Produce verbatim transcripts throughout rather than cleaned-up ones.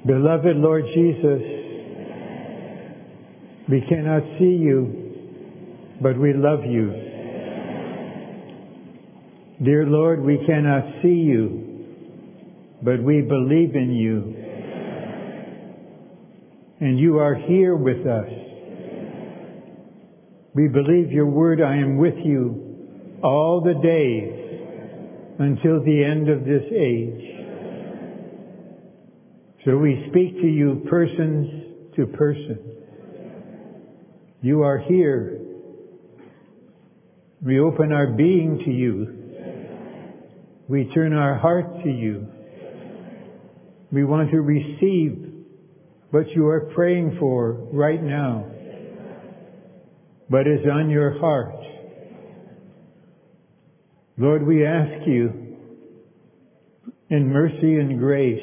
Beloved Lord Jesus, we cannot see you, but we love you. Dear Lord, we cannot see you, but we believe in you. And you are here with us. We believe your word, I am with you all the days until the end of this age. So we speak to you persons to person. You are here. We open our being to you. We turn our heart to you. We want to receive what you are praying for right now, what is on your heart. Lord, we ask you in mercy and grace,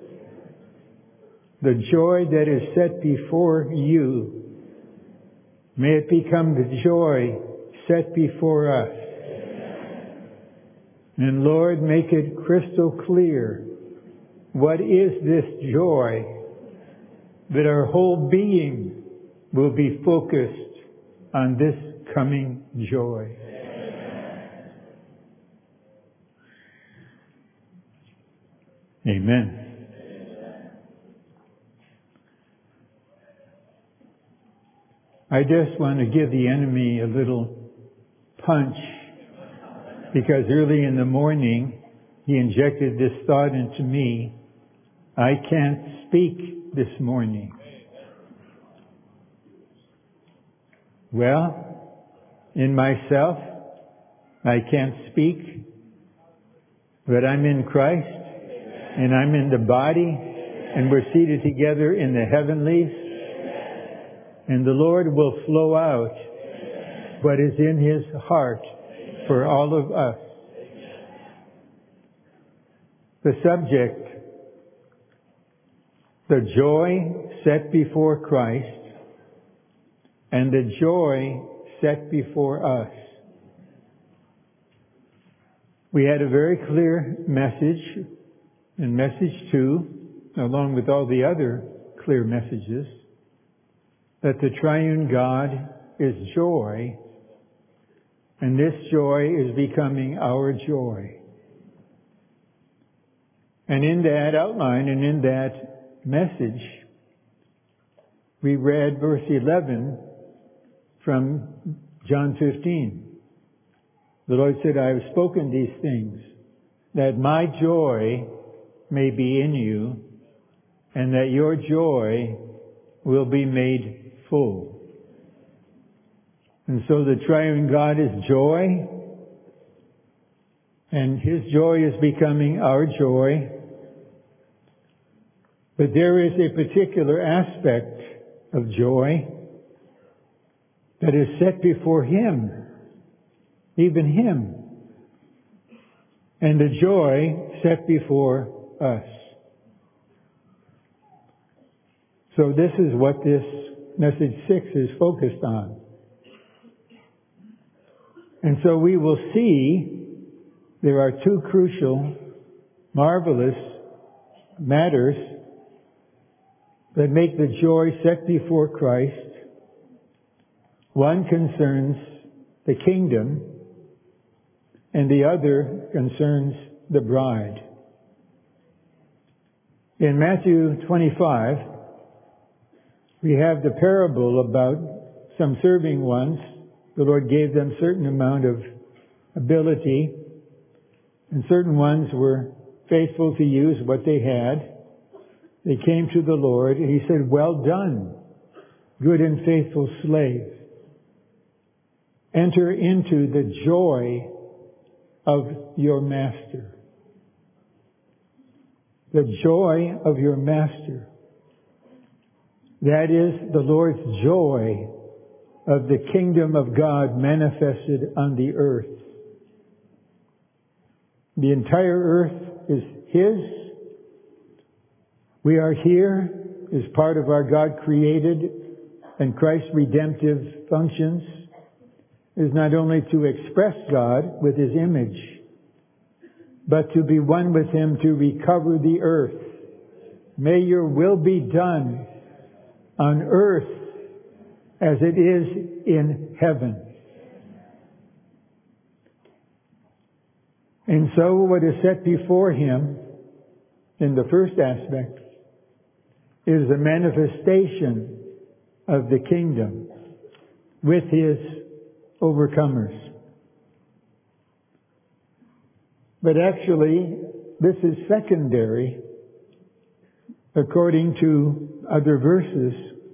the joy that is set before you, may it become the joy set before us. And Lord, make it crystal clear, what is this joy, that our whole being will be focused on this coming joy. Amen. I just want to give the enemy a little punch, because early in the morning he injected this thought into me: I can't speak this morning. Well, in myself, I can't speak, but I'm in Christ, and I'm in the body, and we're seated together in the heavenlies, and the Lord will flow out what is in His heart for all of us. The subject, the joy set before Christ and the joy set before us. We had a very clear message in message two, along with all the other clear messages, that the triune God is joy, and this joy is becoming our joy. And in that outline and in that message, we read verse eleven from John fifteen. The Lord said, I have spoken these things, that my joy may be in you, and that your joy will be made full. And so the triune God is joy, and His joy is becoming our joy. But there is a particular aspect of joy that is set before Him, even Him, and the joy set before us. So this is what this message six is focused on. And so we will see there are two crucial, marvelous matters that make the joy set before Christ. One concerns the kingdom, and the other concerns the bride. In Matthew twenty-five, we have the parable about some serving ones. The Lord gave them a certain amount of ability, and certain ones were faithful to use what they had. They came to the Lord, and He said, well done, good and faithful slave. Enter into the joy of your master. The joy of your master. That is the Lord's joy of the kingdom of God manifested on the earth. The entire earth is His. We are here as part of our God-created and Christ's redemptive functions, is not only to express God with His image, but to be one with Him to recover the earth May your will be done on earth as it is in heaven. And so what is set before him in the first aspect is the manifestation of the kingdom with his overcomers. But actually, this is secondary according to other verses,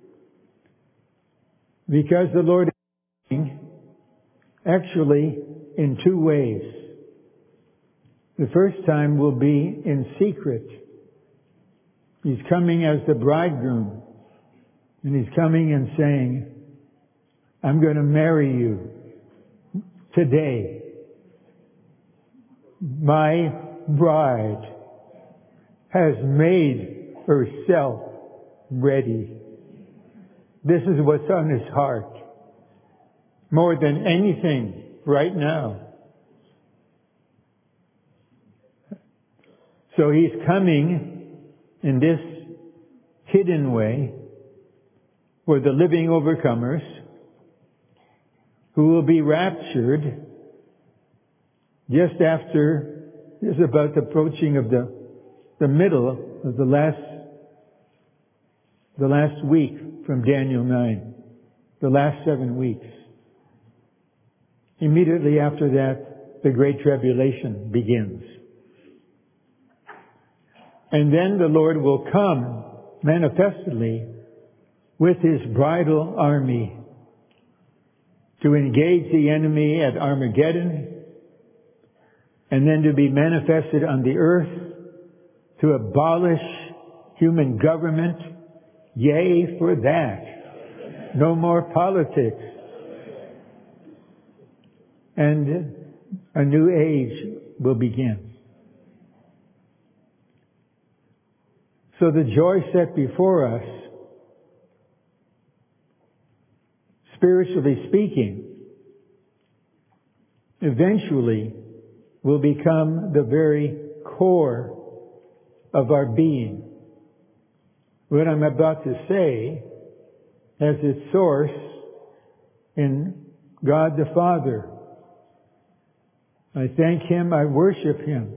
because the Lord is coming actually in two ways. The first time will be in secret. He's coming as the bridegroom, and he's coming and saying, I'm going to marry you today. My bride has made herself ready. This is what's on his heart. More than anything right now. So he's coming in this hidden way for the living overcomers who will be raptured just after, just about the approaching of the, the middle of the last, the last week from Daniel nine, the last seven weeks. Immediately after that, the Great Tribulation begins. And then the Lord will come manifestly with his bridal army to engage the enemy at Armageddon, and then to be manifested on the earth to abolish human government. Yea, for that. No more politics. And a new age will begin. So the joy set before us, spiritually speaking, eventually will become the very core of our being. What I'm about to say has its source in God the Father. I thank him, I worship him.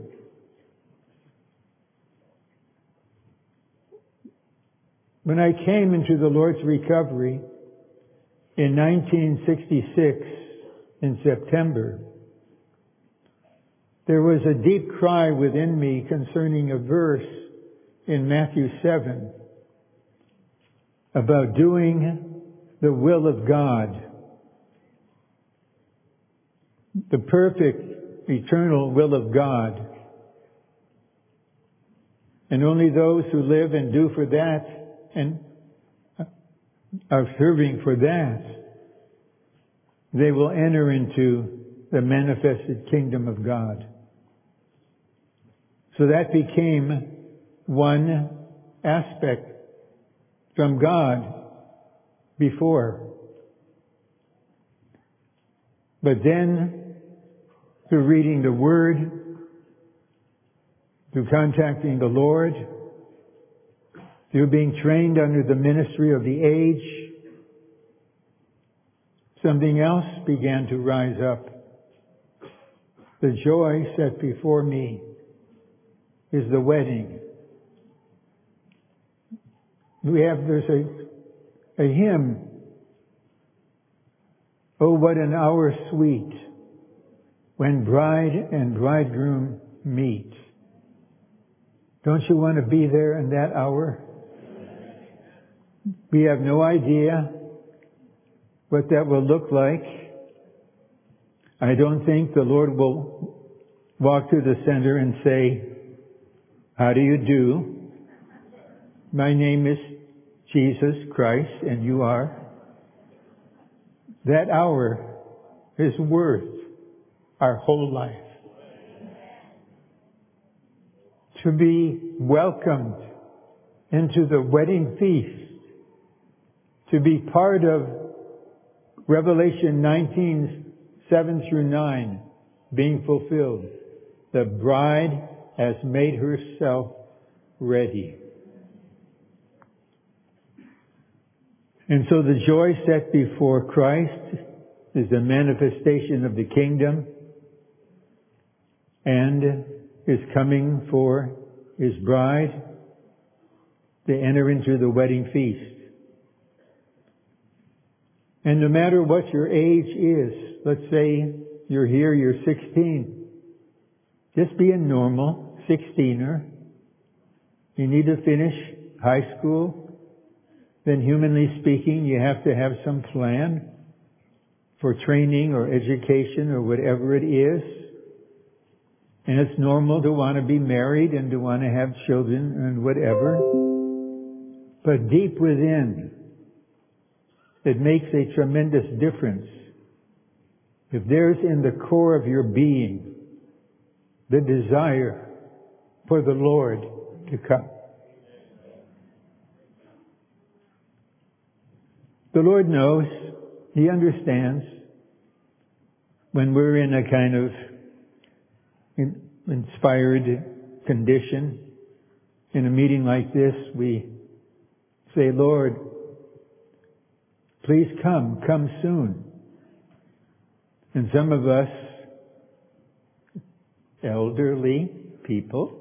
When I came into the Lord's recovery in nineteen sixty-six, in September, there was a deep cry within me concerning a verse in Matthew seven about doing the will of God, the perfect, eternal will of God. And only those who live and do for that and are serving for that, they will enter into the manifested kingdom of God. So that became one aspect from God before. But then, through reading the Word, through contacting the Lord, through being trained under the ministry of the age, something else began to rise up. The joy set before me is the wedding. We have, there's a, a hymn, oh, what an hour sweet when bride and bridegroom meet. Don't you want to be there in that hour? We have no idea what that will look like. I don't think the Lord will walk to the center and say, how do you do? My name is Jesus Christ, and you are. That hour is worth our whole life. To be welcomed into the wedding feast, to be part of Revelation nineteen, seven through nine being fulfilled. The bride has made herself ready. And so the joy set before Christ is a manifestation of the kingdom and is coming for His bride to enter into the wedding feast. And no matter what your age is, let's say you're here, you're sixteen. Just be a normal sixteener. You need to finish high school. Then humanly speaking, you have to have some plan for training or education or whatever it is. And it's normal to want to be married and to want to have children and whatever. But deep within, it makes a tremendous difference if there's in the core of your being the desire for the Lord to come. The Lord knows, He understands when we're in a kind of inspired condition. In a meeting like this, we say, Lord, please come, come soon. And some of us, elderly people,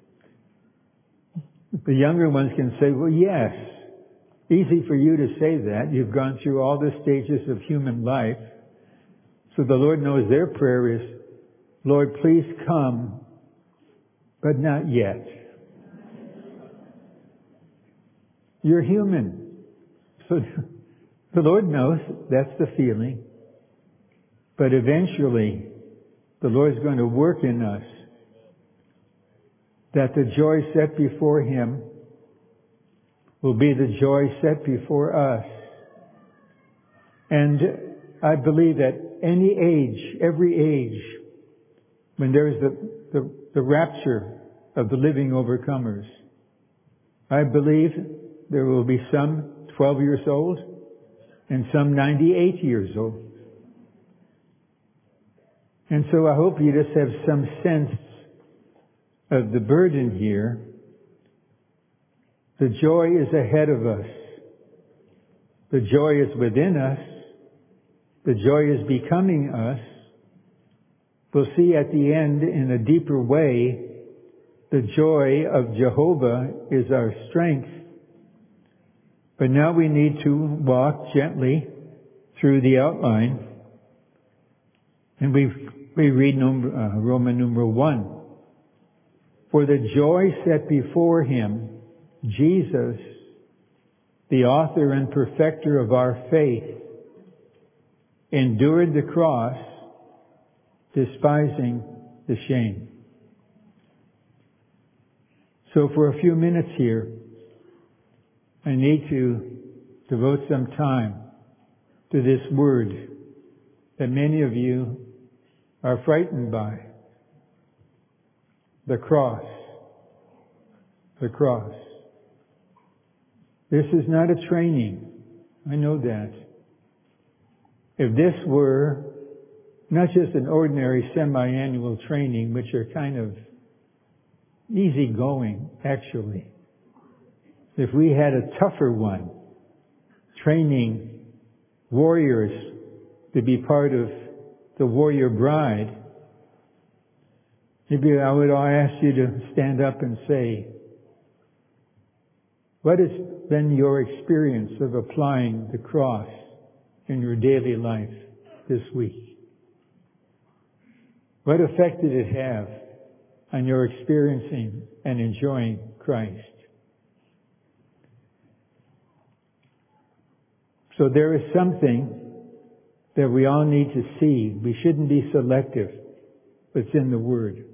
the younger ones can say, well, yes, easy for you to say that. You've gone through all the stages of human life. So the Lord knows their prayer is, Lord, please come, but not yet. You're human. So the Lord knows that's the feeling. But eventually, the Lord's going to work in us that the joy set before Him will be the joy set before us. And I believe that any age, every age, when there is the, the, the rapture of the living overcomers, I believe there will be some twelve years old and some ninety-eight years old. And so I hope you just have some sense of the burden here. The joy is ahead of us. The joy is within us. The joy is becoming us. We'll see at the end in a deeper way, the joy of Jehovah is our strength. But now we need to walk gently through the outline. And we we read number, uh, Roman number one. For the joy set before Him, Jesus, the author and perfecter of our faith, endured the cross, despising the shame. So for a few minutes here, I need to devote some time to this word that many of you are frightened by. The cross. The cross. This is not a training. I know that. If this were not just an ordinary semi-annual training, which are kind of easygoing, actually. If we had a tougher one, training warriors to be part of the warrior bride, maybe I would ask you to stand up and say, what has been your experience of applying the cross in your daily life this week? What effect did it have on your experiencing and enjoying Christ? So there is something that we all need to see. We shouldn't be selective. It's in the Word.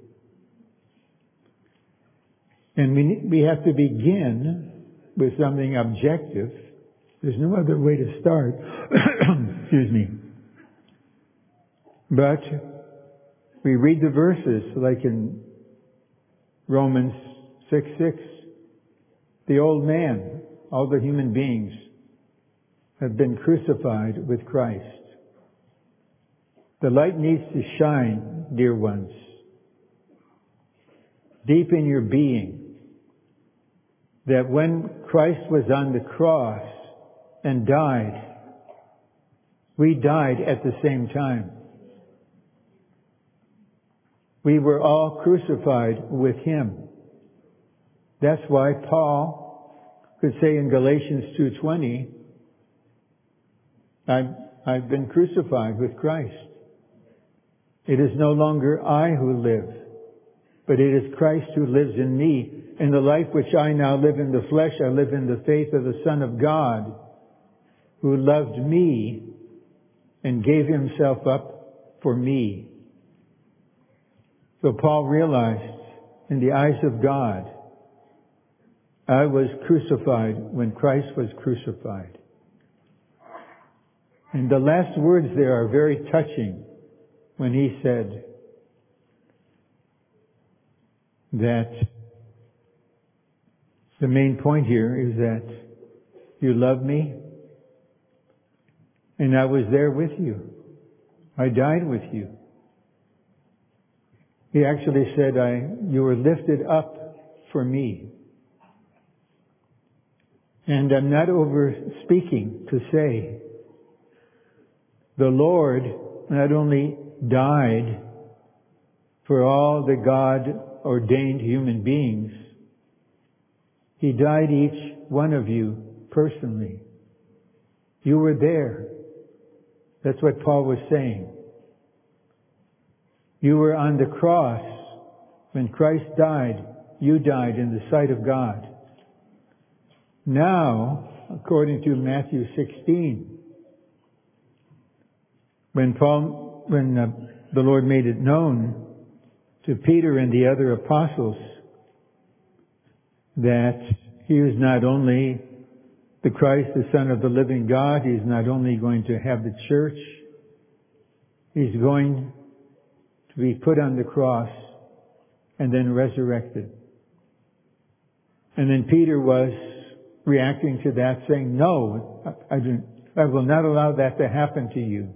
And we we have to begin with something objective. There's no other way to start. Excuse me. But we read the verses like in Romans six six. The old man, all the human beings, have been crucified with Christ. The light needs to shine, dear ones, deep in your being, that when Christ was on the cross, and died. We died at the same time. We were all crucified with Him. That's why Paul could say in Galatians two twenty, I've, I've been crucified with Christ. It is no longer I who live, but it is Christ who lives in me. In the life which I now live in the flesh, I live in the faith of the Son of God, who loved me and gave Himself up for me. So Paul realized, in the eyes of God, I was crucified when Christ was crucified. And the last words there are very touching when he said that the main point here is that you love me and I was there with you. I died with you. He actually said, I, you were lifted up for me. And I'm not over speaking to say, the Lord not only died for all the God-ordained human beings, He died each one of you personally. You were there. That's what Paul was saying. You were on the cross. When Christ died, you died in the sight of God. Now, according to Matthew sixteen, when Paul, when uh, the Lord made it known to Peter and the other apostles that He is not only the Christ, the Son of the living God, He's not only going to have the church, He's going to be put on the cross and then resurrected. And then Peter was reacting to that, saying, no, I, I, do, I will not allow that to happen to you.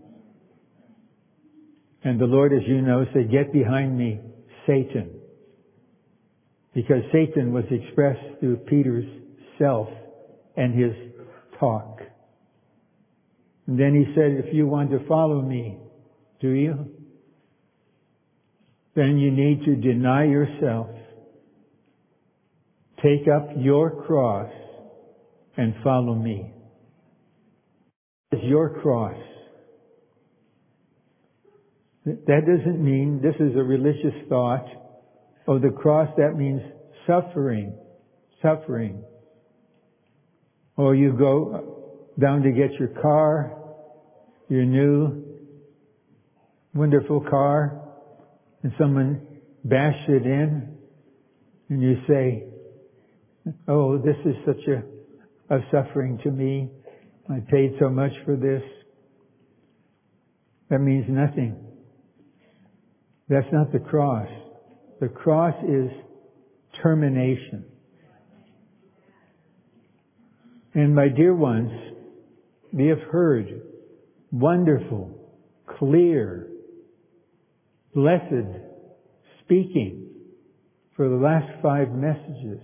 And the Lord, as you know, said, get behind me, Satan. Because Satan was expressed through Peter's self and his talk. And then he said, if you want to follow me, do you? Then you need to deny yourself, take up your cross, and follow me. It's your cross. That doesn't mean, this is a religious thought, oh, the cross, that means suffering, suffering. Or you go down to get your car, your new, wonderful car, and someone bashed it in, and you say, oh, this is such a, a suffering to me. I paid so much for this. That means nothing. That's not the cross. The cross is termination. And my dear ones, we have heard wonderful, clear, blessed speaking for the last five messages.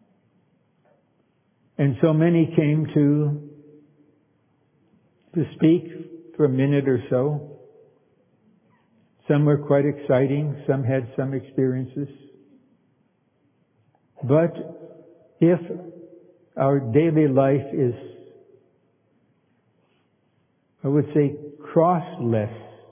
And so many came to, to speak for a minute or so. Some were quite exciting. Some had some experiences. But if our daily life is, I would say, crossless,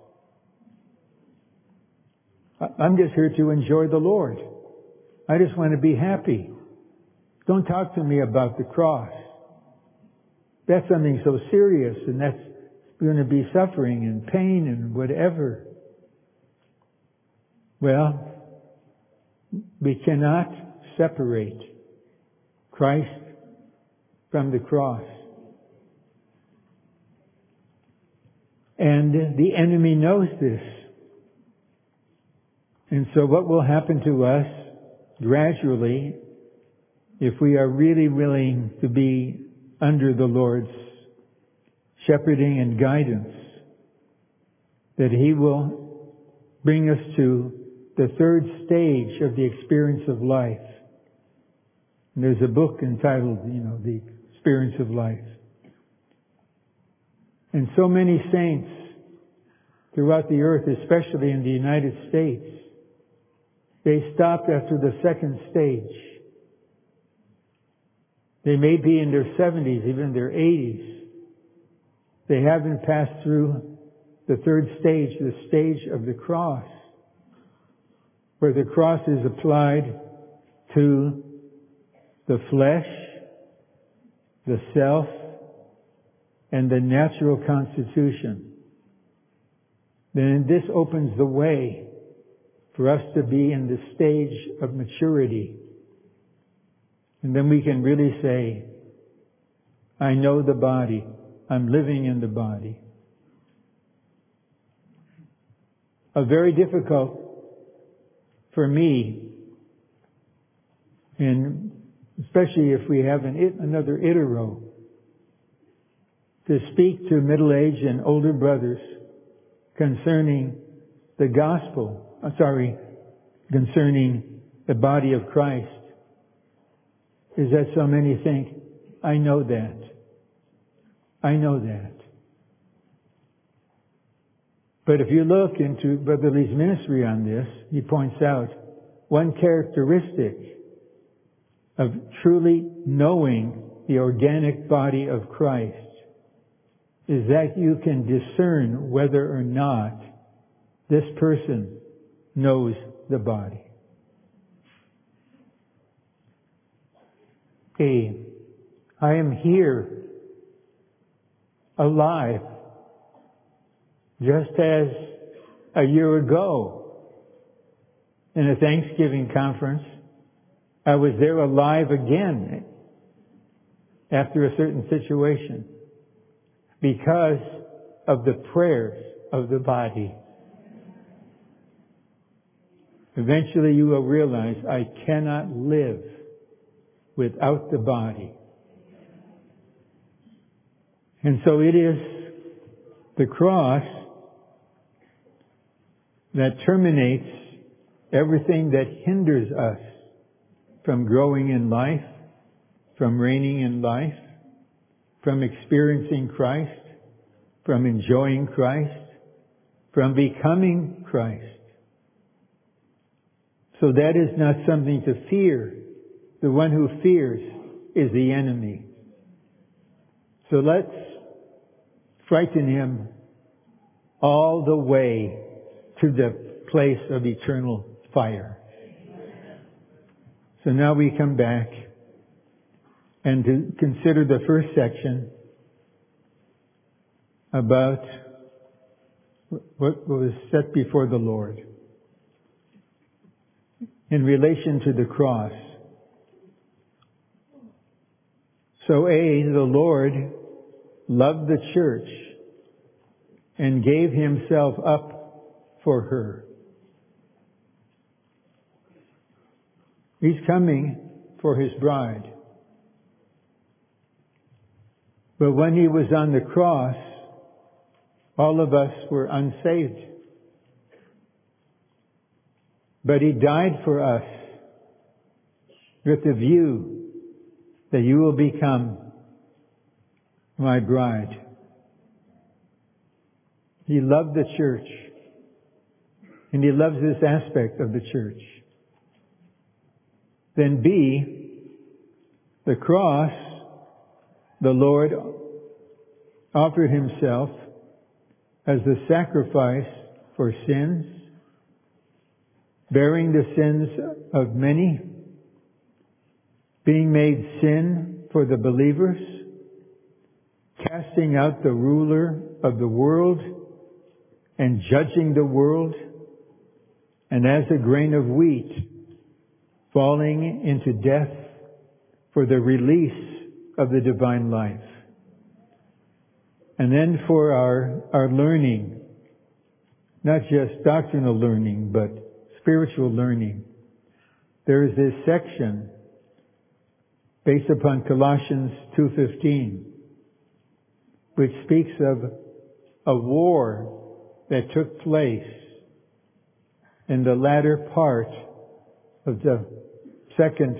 I'm just here to enjoy the Lord. I just want to be happy. Don't talk to me about the cross. That's something so serious, and that's going to be suffering and pain and whatever. Well, we cannot separate Christ from the cross. And the enemy knows this. And so what will happen to us gradually, if we are really willing to be under the Lord's shepherding and guidance, that He will bring us to the third stage of the experience of life. And there's a book entitled, you know, The Experience of Life. And so many saints throughout the earth, especially in the United States, they stopped after the second stage. They may be in their seventies, even their eighties. They haven't passed through the third stage, the stage of the cross, where the cross is applied to the flesh, the self, and the natural constitution. Then this opens the way for us to be in the stage of maturity. And then we can really say, I know the body. I'm living in the body. A very difficult for me, and especially if we have an, another Itero, to speak to middle-aged and older brothers concerning the gospel, I'm sorry, concerning the body of Christ, is that so many think, I know that. I know that. But if you look into Brother Lee's ministry on this, he points out one characteristic of truly knowing the organic body of Christ is that you can discern whether or not this person knows the body. A, I am here alive, just as a year ago in a Thanksgiving conference, I was there alive again after a certain situation because of the prayers of the body. Eventually you will realize I cannot live without the body. And so it is the cross that terminates everything that hinders us from growing in life, from reigning in life, from experiencing Christ, from enjoying Christ, from becoming Christ. So that is not something to fear. The one who fears is the enemy. So let's frighten him all the way to the place of eternal fire. So now we come back and to consider the first section about what was set before the Lord in relation to the cross. So A, the Lord loved the church and gave himself up for her. He's coming for his bride. But when he was on the cross, all of us were unsaved. But he died for us with the view that you will become my bride. He loved the church, and he loves this aspect of the church. Then B, the cross, the Lord offered himself as the sacrifice for sins, bearing the sins of many, being made sin for the believers, casting out the ruler of the world and judging the world, and as a grain of wheat falling into death for the release of the divine life. And then for our, our learning, not just doctrinal learning, but spiritual learning, there is this section based upon Colossians two fifteen, which speaks of a war that took place in the latter part of the second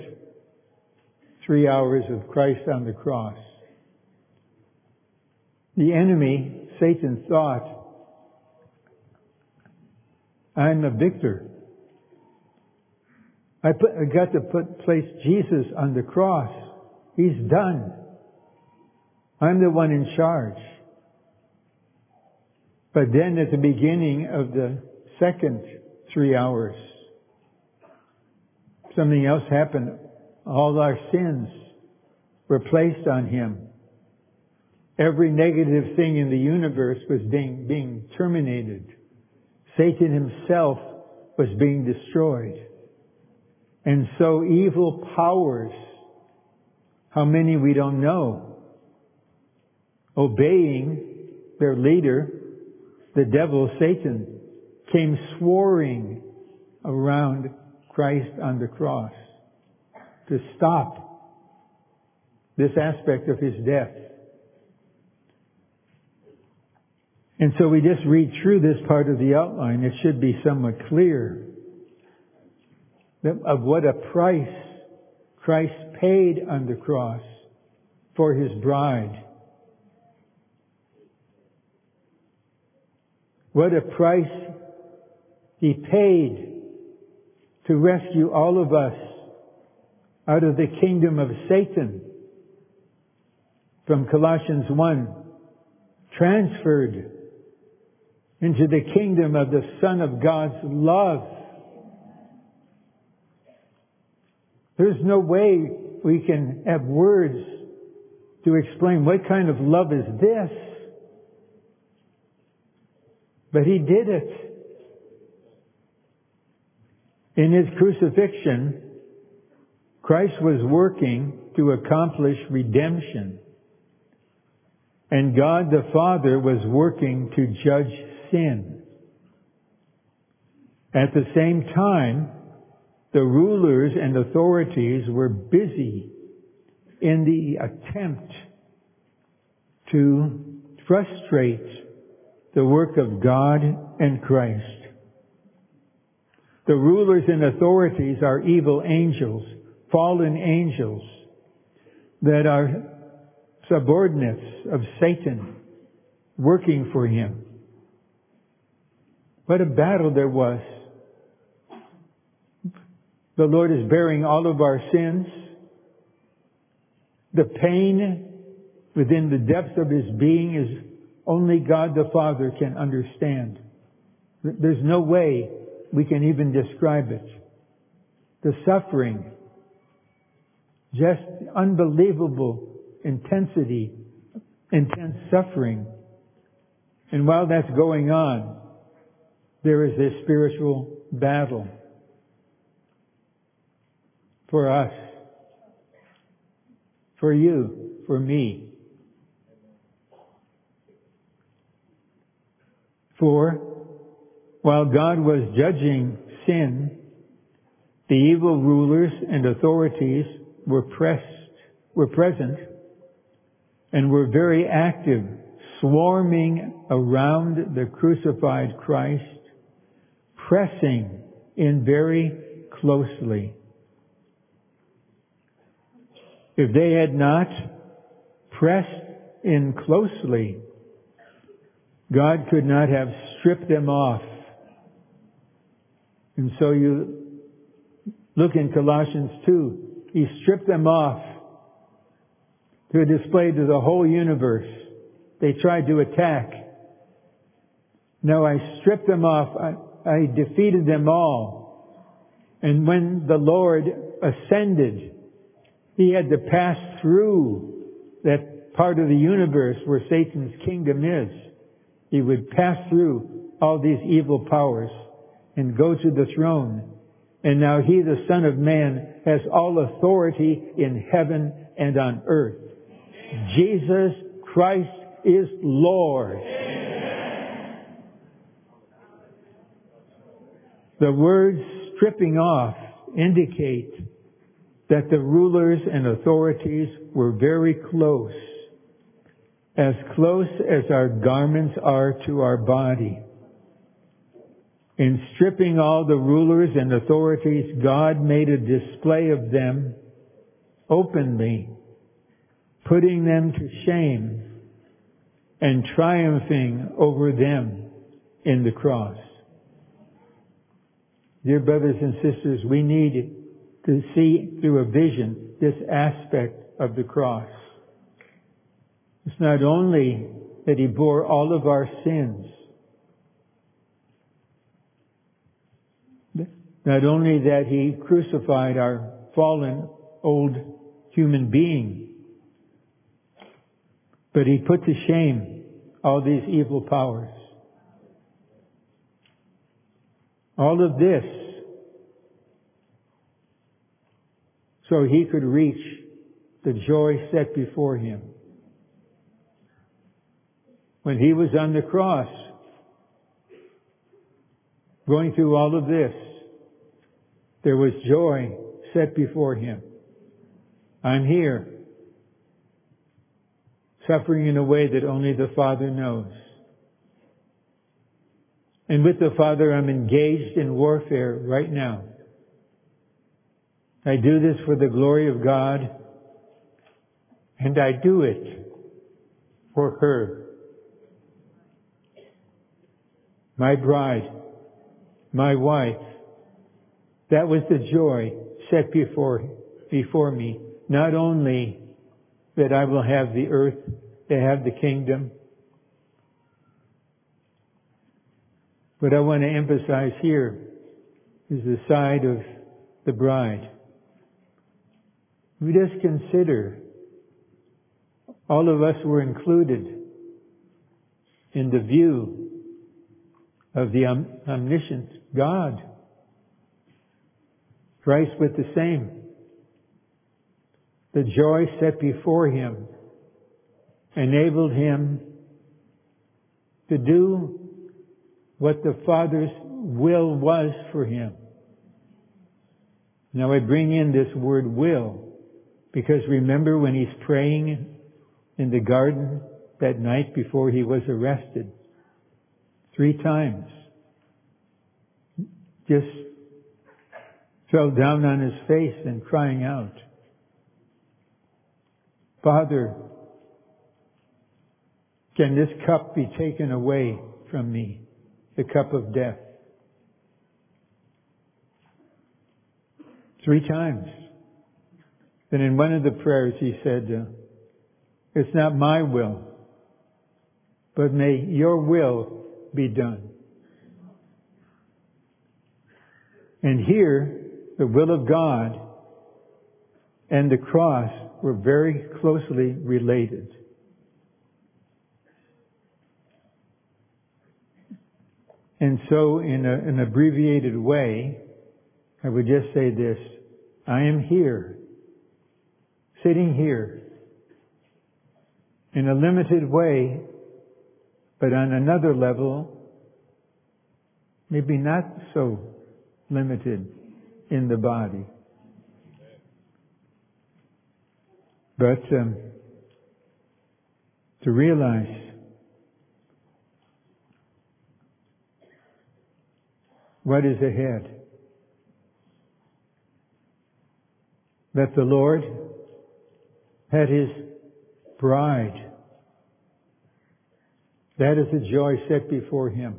three hours of Christ on the cross. The enemy Satan thought, I'm a victor. I, put, I got to put place Jesus on the cross. He's done. I'm the one in charge. But then at the beginning of the second three hours, something else happened. All our sins were placed on Him. Every negative thing in the universe was being, being terminated. Satan himself was being destroyed. And so evil powers, how many we don't know, obeying their leader, the devil, Satan, came swarming around Christ on the cross to stop this aspect of His death. And so we just read through this part of the outline. It should be somewhat clear of what a price Christ paid on the cross for His bride. What a price He paid to rescue all of us out of the kingdom of Satan. From Colossians one, transferred into the kingdom of the Son of God's love. There's no way we can have words to explain what kind of love is this. But He did it. In His crucifixion, Christ was working to accomplish redemption. And God the Father was working to judge sin. At the same time, the rulers and authorities were busy in the attempt to frustrate the work of God and Christ. The rulers and authorities are evil angels, fallen angels, that are subordinates of Satan, working for him. What a battle there was. The Lord is bearing all of our sins. The pain within the depths of His being is only God the Father can understand. There's no way we can even describe it. The suffering, just unbelievable intensity, intense suffering. And while that's going on, there is this spiritual battle for us, for you, for me. For while God was judging sin, the evil rulers and authorities were pressed, were present, and were very active, swarming around the crucified Christ, pressing in very closely. If they had not pressed in closely, God could not have stripped them off. And so you look in Colossians two, He stripped them off to display to the whole universe. They tried to attack. No, I stripped them off. I, I defeated them all. And when the Lord ascended, He had to pass through that part of the universe where Satan's kingdom is. He would pass through all these evil powers and go to the throne. And now He, the Son of Man, has all authority in heaven and on earth. Jesus Christ is Lord. The words stripping off indicate that the rulers and authorities were very close, as close as our garments are to our body. In stripping all the rulers and authorities, God made a display of them openly, putting them to shame and triumphing over them in the cross. Dear brothers and sisters, we need to see through a vision this aspect of the cross. It's not only that He bore all of our sins, not only that He crucified our fallen old human being, but He put to shame all these evil powers. All of this so He could reach the joy set before Him. When He was on the cross, going through all of this, there was joy set before Him. I'm here, suffering in a way that only the Father knows. And with the Father, I'm engaged in warfare right now. I do this for the glory of God, and I do it for her. My bride, my wife. That was the joy set before, before me. Not only that I will have the earth, to have the kingdom, what I want to emphasize here is the side of the bride. We just consider all of us were included in the view of the om- omniscient God. Christ with the same. The joy set before Him enabled Him to do what the Father's will was for Him. Now I bring in this word will, because remember when He's praying in the garden that night before He was arrested, three times, just fell down on His face and crying out, Father, can this cup be taken away from me, the cup of death? Three times. Then in one of the prayers He said, uh, it's not my will, but may your will be done. And here, the will of God and the cross were very closely related. And so, in a, an abbreviated way, I would just say this: I am here, sitting here, in a limited way, but on another level, maybe not so limited in the body. But um, to realize what is ahead, that the Lord had His bride. That is the joy set before Him.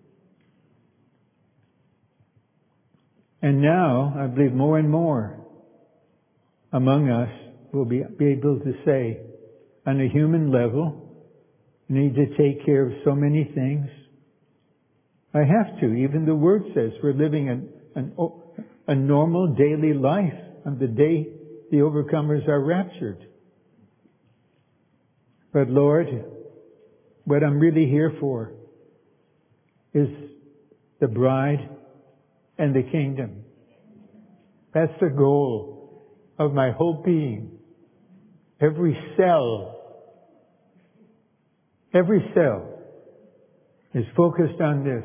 And now, I believe more and more among us will be, be able to say, on a human level, I need to take care of so many things. I have to. Even the Word says we're living an, an, a normal daily life on the day the overcomers are raptured. But Lord, what I'm really here for is the bride and the kingdom. That's the goal of my whole being. Every cell, every cell is focused on this.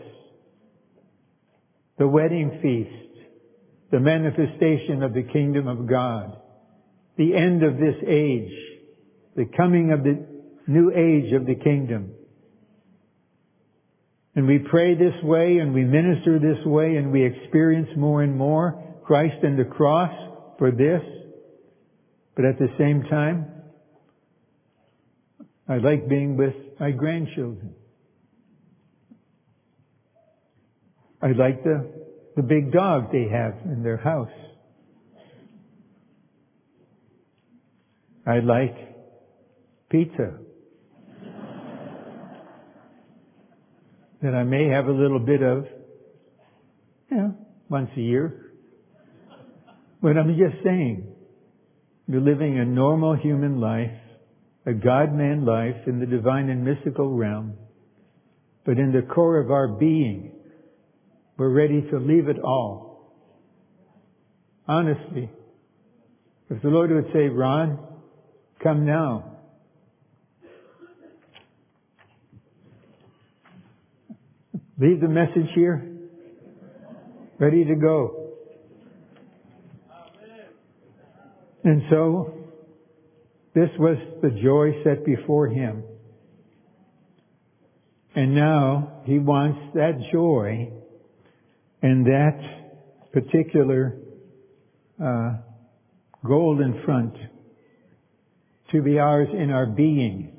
The wedding feast, the manifestation of the kingdom of God, the end of this age, the coming of the new age of the kingdom. And we pray this way and we minister this way and we experience more and more Christ and the cross for this. But at the same time, I like being with my grandchildren. I like the, the big dog they have in their house. I like pizza. That I may have a little bit of, you know, once a year. But I'm just saying, we're living a normal human life, a God-man life in the divine and mystical realm. But in the core of our being, we're ready to leave it all. Honestly, if the Lord would say, Ron, come now. Leave the message here. Ready to go. And so, this was the joy set before him. And now, he wants that joy and that particular uh, goal in front to be ours in our being.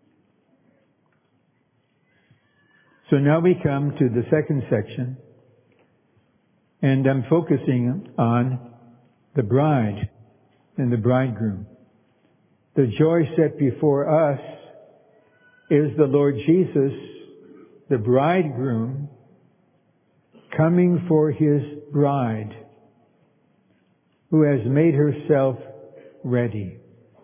So now we come to the second section, and I'm focusing on the bride and the bridegroom. The joy set before us is the Lord Jesus, the bridegroom, coming for his bride, who has made herself ready.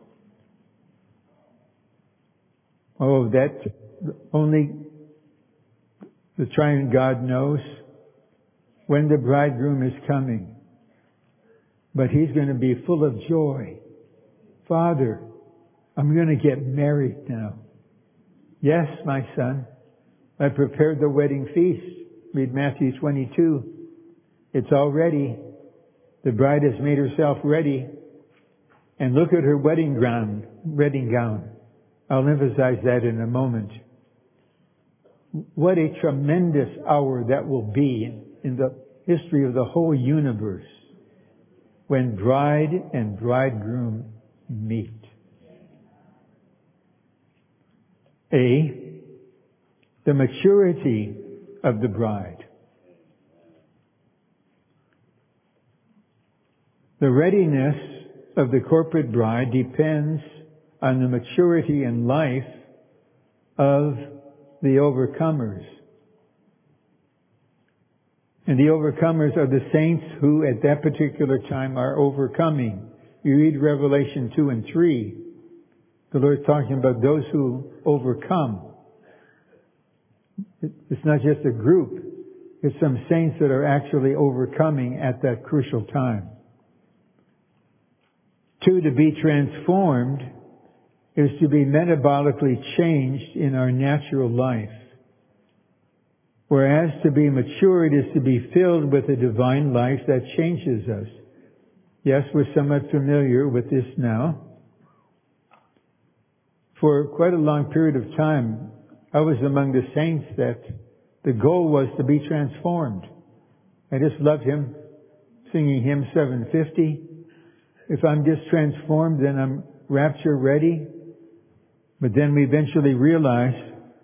Oh, that only the triune God knows when the bridegroom is coming. But he's going to be full of joy. Father, I'm going to get married now. Yes, my son, I prepared the wedding feast. Read Matthew twenty-two. It's all ready. The bride has made herself ready. And look at her wedding gown. Wedding gown. I'll emphasize that in a moment. What a tremendous hour that will be in the history of the whole universe when bride and bridegroom meet. A, the maturity of the bride. The readiness of the corporate bride depends on the maturity in life of the overcomers. And the overcomers are the saints who at that particular time are overcoming. You read Revelation two and three. The Lord's talking about those who overcome. It's not just a group. It's some saints that are actually overcoming at that crucial time. Two, to be transformed is to be metabolically changed in our natural life. Whereas to be matured is to be filled with a divine life that changes us. Yes, we're somewhat familiar with this now. For quite a long period of time, I was among the saints that the goal was to be transformed. I just loved him singing hymn seven fifty. If I'm just transformed, then I'm rapture ready. But then we eventually realize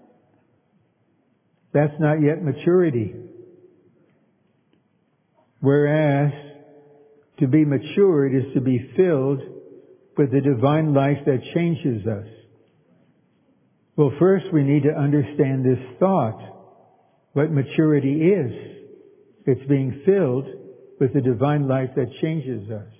that's not yet maturity. Whereas to be matured is to be filled with the divine life that changes us. Well, first we need to understand this thought, what maturity is. It's being filled with the divine life that changes us.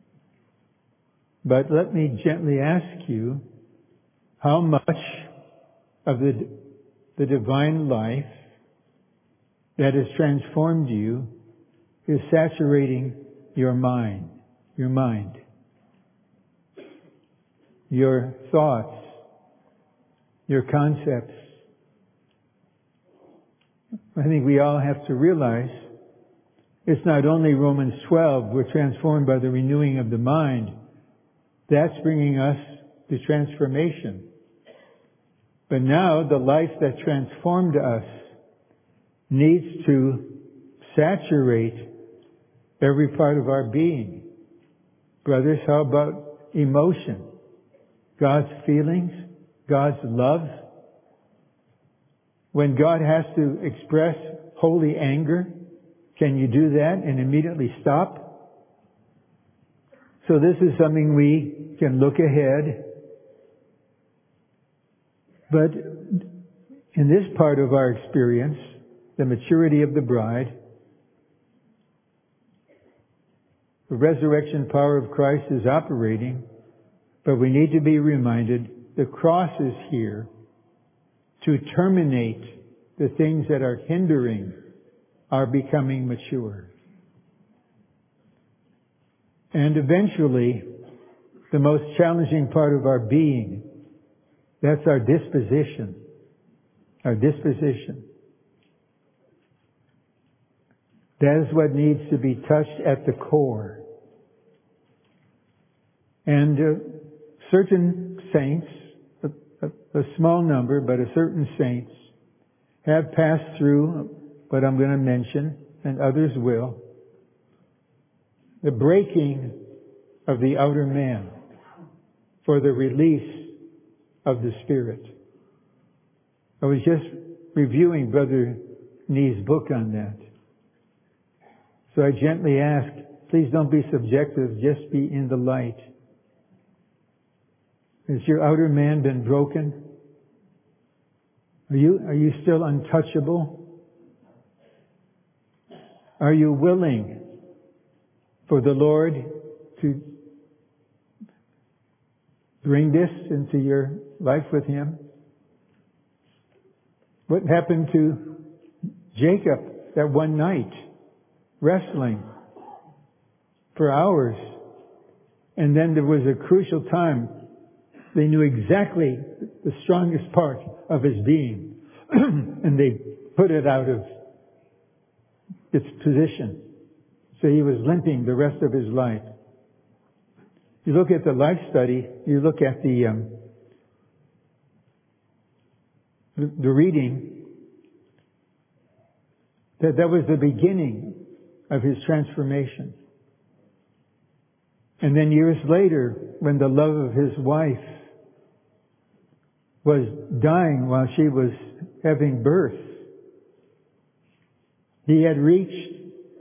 But let me gently ask you, how much of the, the divine life that has transformed you is saturating your mind, your mind, your thoughts, your concepts? I think we all have to realize it's not only Romans twelve, we're transformed by the renewing of the mind. That's bringing us to transformation. But now the life that transformed us needs to saturate every part of our being. Brothers, how about emotion? God's feelings, God's love? When God has to express holy anger, can you do that and immediately stop? So this is something we can look ahead. But in this part of our experience, the maturity of the bride, the resurrection power of Christ is operating, but we need to be reminded the cross is here to terminate the things that are hindering our becoming mature. And eventually, the most challenging part of our being, that's our disposition. Our disposition. That is what needs to be touched at the core. And uh, certain saints, a, a, a small number, but a certain saints, have passed through what I'm going to mention, and others will, the breaking of the outer man for the release of the Spirit. I was just reviewing Brother Nee's book on that. So I gently ask, please don't be subjective, just be in the light. Has your outer man been broken? Are you, are you still untouchable? Are you willing for the Lord to bring this into your life with Him? What happened to Jacob that one night, wrestling for hours, and then there was a crucial time. They knew exactly the strongest part of his being, and they put it out of its position. So he was limping the rest of his life. You look at the life study, you look at the um, the, the reading, that that was the beginning of his transformation. And then years later, when the love of his wife was dying while she was having birth, he had reached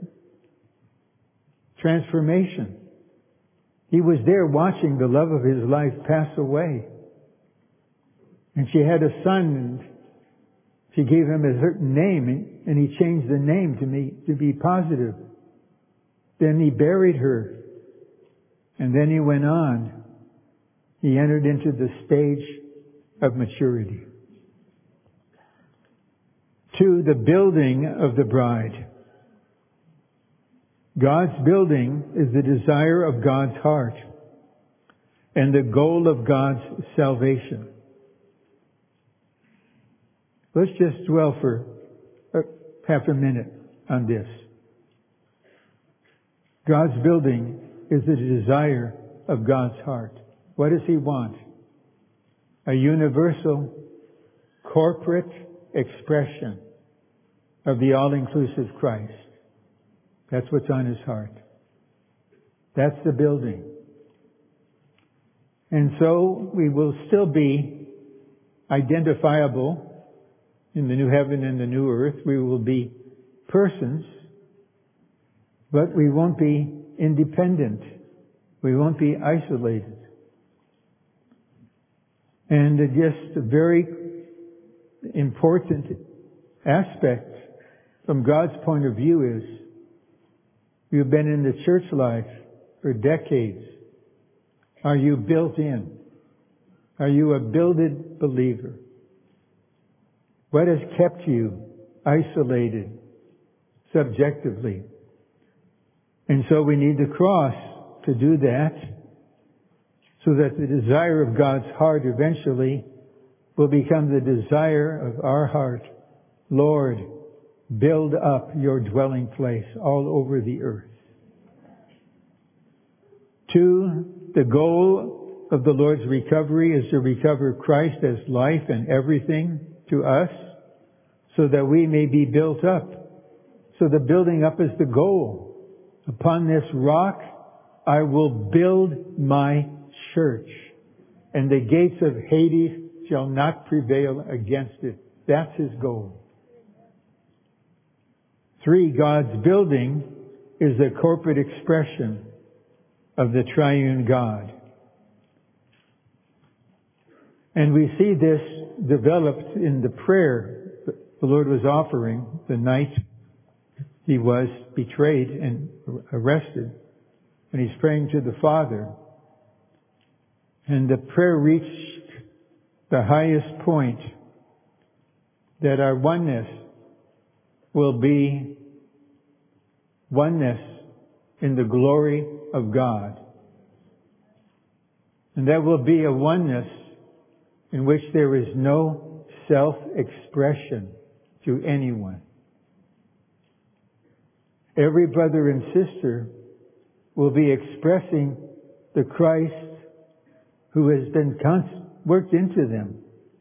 transformation. He was there watching the love of his life pass away. And she had a son, and she gave him a certain name, and he changed the name to me to be positive. Then he buried her. And then he went on. He entered into the stage of maturity. To the building of the bride. God's building is the desire of God's heart and the goal of God's salvation. Let's just dwell for half a minute on this. God's building is the desire of God's heart. What does He want? A universal, corporate expression of the all-inclusive Christ. That's what's on His heart. That's the building. And so we will still be identifiable in the new heaven and the new earth. We will be persons, but we won't be independent. We won't be isolated. And just a very important aspect from God's point of view is you've been in the church life for decades. Are you built in? Are you a builded believer? What has kept you isolated subjectively? And so we need the cross to do that, so that the desire of God's heart eventually will become the desire of our heart. Lord, build up your dwelling place all over the earth. Two, the goal of the Lord's recovery is to recover Christ as life and everything to us, so that we may be built up. So the building up is the goal. Upon this rock I will build my church, and the gates of Hades shall not prevail against it. That's his goal. Three, God's building is a corporate expression of the triune God. And we see this developed in the prayer the Lord was offering the night he was betrayed and arrested. And he's praying to the Father. And the prayer reached the highest point, that our oneness will be oneness in the glory of God. And that will be a oneness in which there is no self-expression to anyone. Every brother and sister will be expressing the Christ who has been cons- worked into them.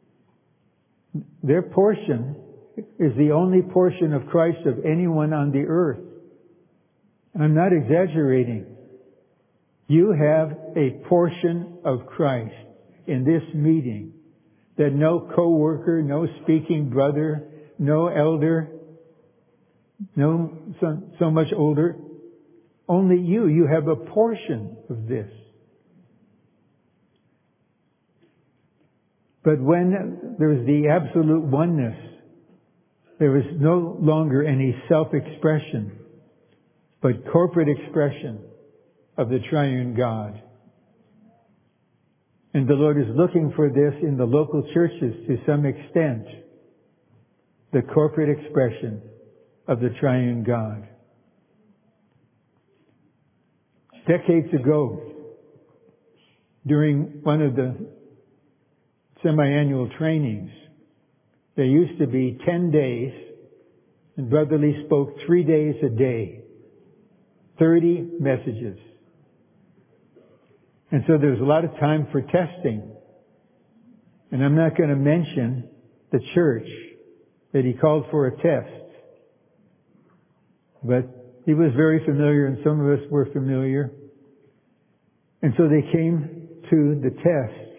Their portion is the only portion of Christ of anyone on the earth. I'm not exaggerating. You have a portion of Christ in this meeting that no co-worker, no speaking brother, no elder, no so, so much older, only you, you have a portion of this. But when there is the absolute oneness, there is no longer any self-expression, but corporate expression of the triune God. And the Lord is looking for this in the local churches to some extent, the corporate expression of the triune God. Decades ago, during one of the semi-annual trainings, there used to be ten days, and Brother Lee spoke three days a day, thirty messages. And so there's a lot of time for testing. And I'm not going to mention the church that he called for a test. But he was very familiar, and some of us were familiar. And so they came to the test.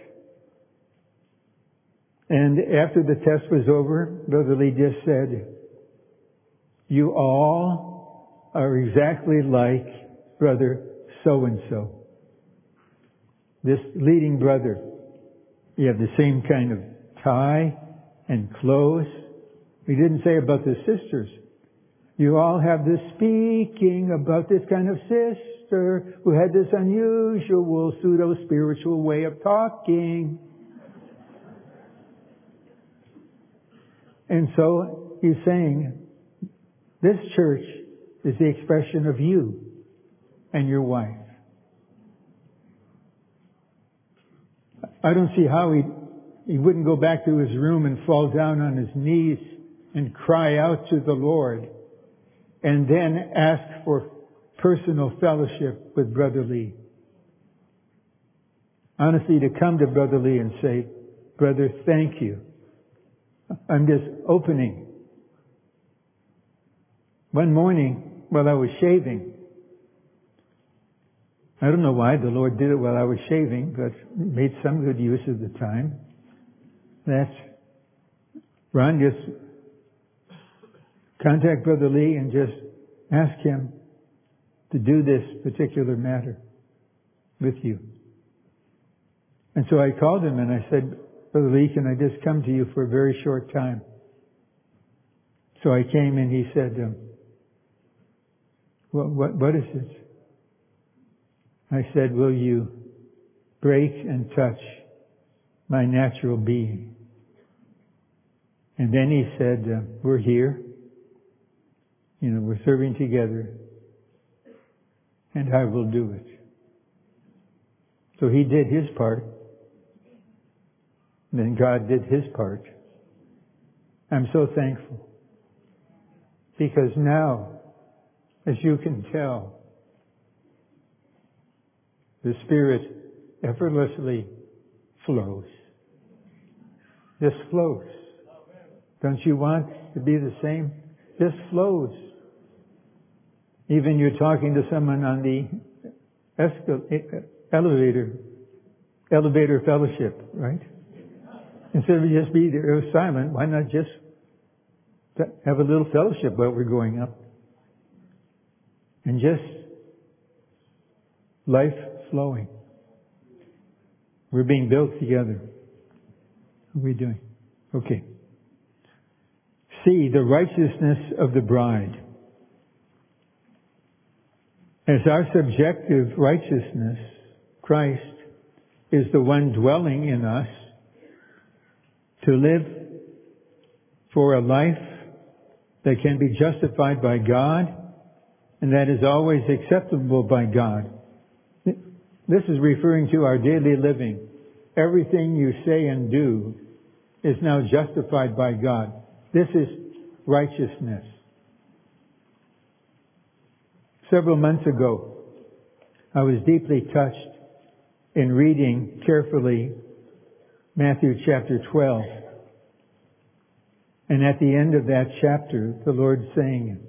And after the test was over, Brother Lee just said, "You all are exactly like Brother so-and-so. This leading brother. You have the same kind of tie and clothes." He didn't say about the sisters. "You all have this speaking about this kind of sister who had this unusual pseudo-spiritual way of talking." And so he's saying, this church is the expression of you and your wife. I don't see how he, he wouldn't go back to his room and fall down on his knees and cry out to the Lord and then ask for personal fellowship with Brother Lee. Honestly, to come to Brother Lee and say, "Brother, thank you. I'm just opening." One morning, while I was shaving, I don't know why the Lord did it while I was shaving, but made some good use of the time. That Ron, just contact Brother Lee and just ask him to do this particular matter with you. And so I called him and I said, "Brother Lee, can I just come to you for a very short time?" So I came and he said, um, what, what, what is it? I said, "Will you break and touch my natural being?" And then he said, uh, "We're here. You know, we're serving together. And I will do it." So he did his part. And then God did his part. I'm so thankful. Because now, as you can tell, the Spirit effortlessly flows. Just flows. Don't you want to be the same? Just flows. Even you're talking to someone on the escal- elevator, elevator fellowship, right? Instead of just be there silent, why not just have a little fellowship while we're going up? And just life flowing. We're being built together. What are we doing? Okay. C, the righteousness of the bride. As our subjective righteousness, Christ is the one dwelling in us to live for a life that can be justified by God and that is always acceptable by God. This is referring to our daily living. Everything you say and do is now justified by God. This is righteousness. Several months ago, I was deeply touched in reading carefully Matthew chapter twelve. And at the end of that chapter, the Lord saying,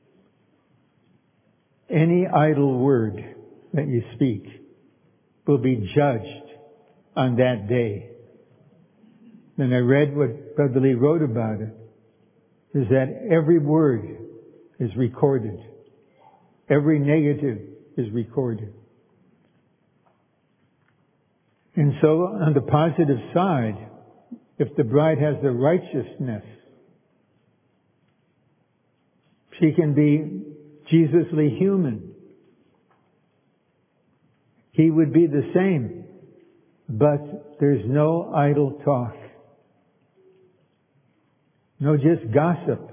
any idle word that you speak will be judged on that day. Then I read what Brother Lee wrote about it, is that every word is recorded. Every negative is recorded. And so on the positive side, if the bride has the righteousness, she can be Jesusly human. He would be the same, but there's no idle talk. No just gossip.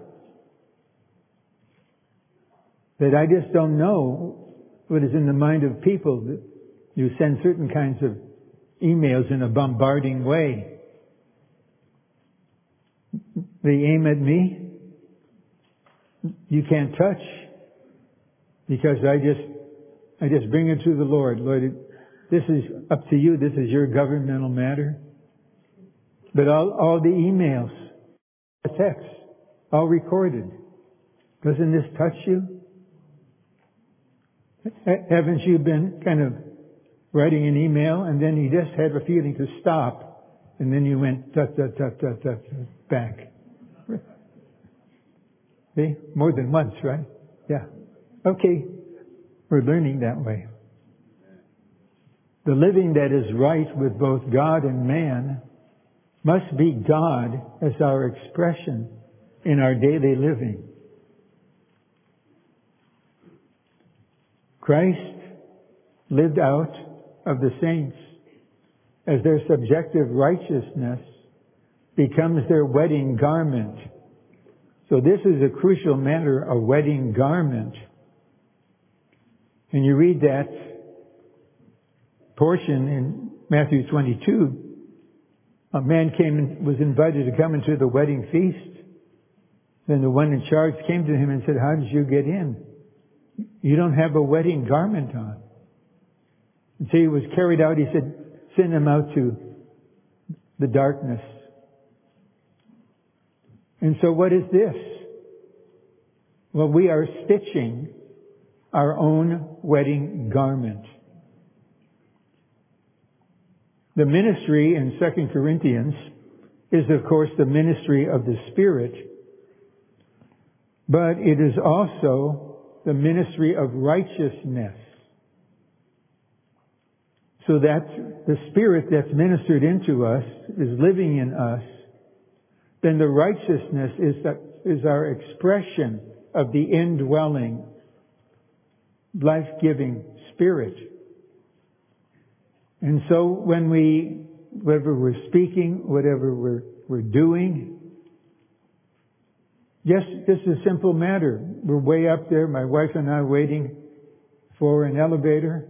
That I just don't know what is in the mind of people. You send certain kinds of emails in a bombarding way. They aim at me. You can't touch. Because I just, I just bring it to the Lord. Lord, this is up to you. This is your governmental matter. But all, all the emails, the texts, all recorded. Doesn't this touch you? Haven't you been kind of writing an email and then you just had a feeling to stop and then you went tut, tut, tut, tut, tut, back? See? More than once, right? Yeah. Okay. We're learning that way. The living that is right with both God and man must be God as our expression in our daily living. Christ lived out of the saints as their subjective righteousness becomes their wedding garment. So this is a crucial matter, a wedding garment. And you read that portion in Matthew twenty-two. A man came and was invited to come into the wedding feast. Then the one in charge came to him and said, how did you get in? You don't have a wedding garment on. And so he was carried out. He said, send him out to the darkness. And so what is this? Well, we are stitching our own wedding garment. The ministry in Second Corinthians is, of course, the ministry of the Spirit, but it is also the ministry of righteousness. So that the Spirit that's ministered into us is living in us, then the righteousness is, the, is our expression of the indwelling, life-giving Spirit. And so when we, whatever we're speaking, whatever we're, we're doing, yes, this is a simple matter. We're way up there, my wife and I waiting for an elevator.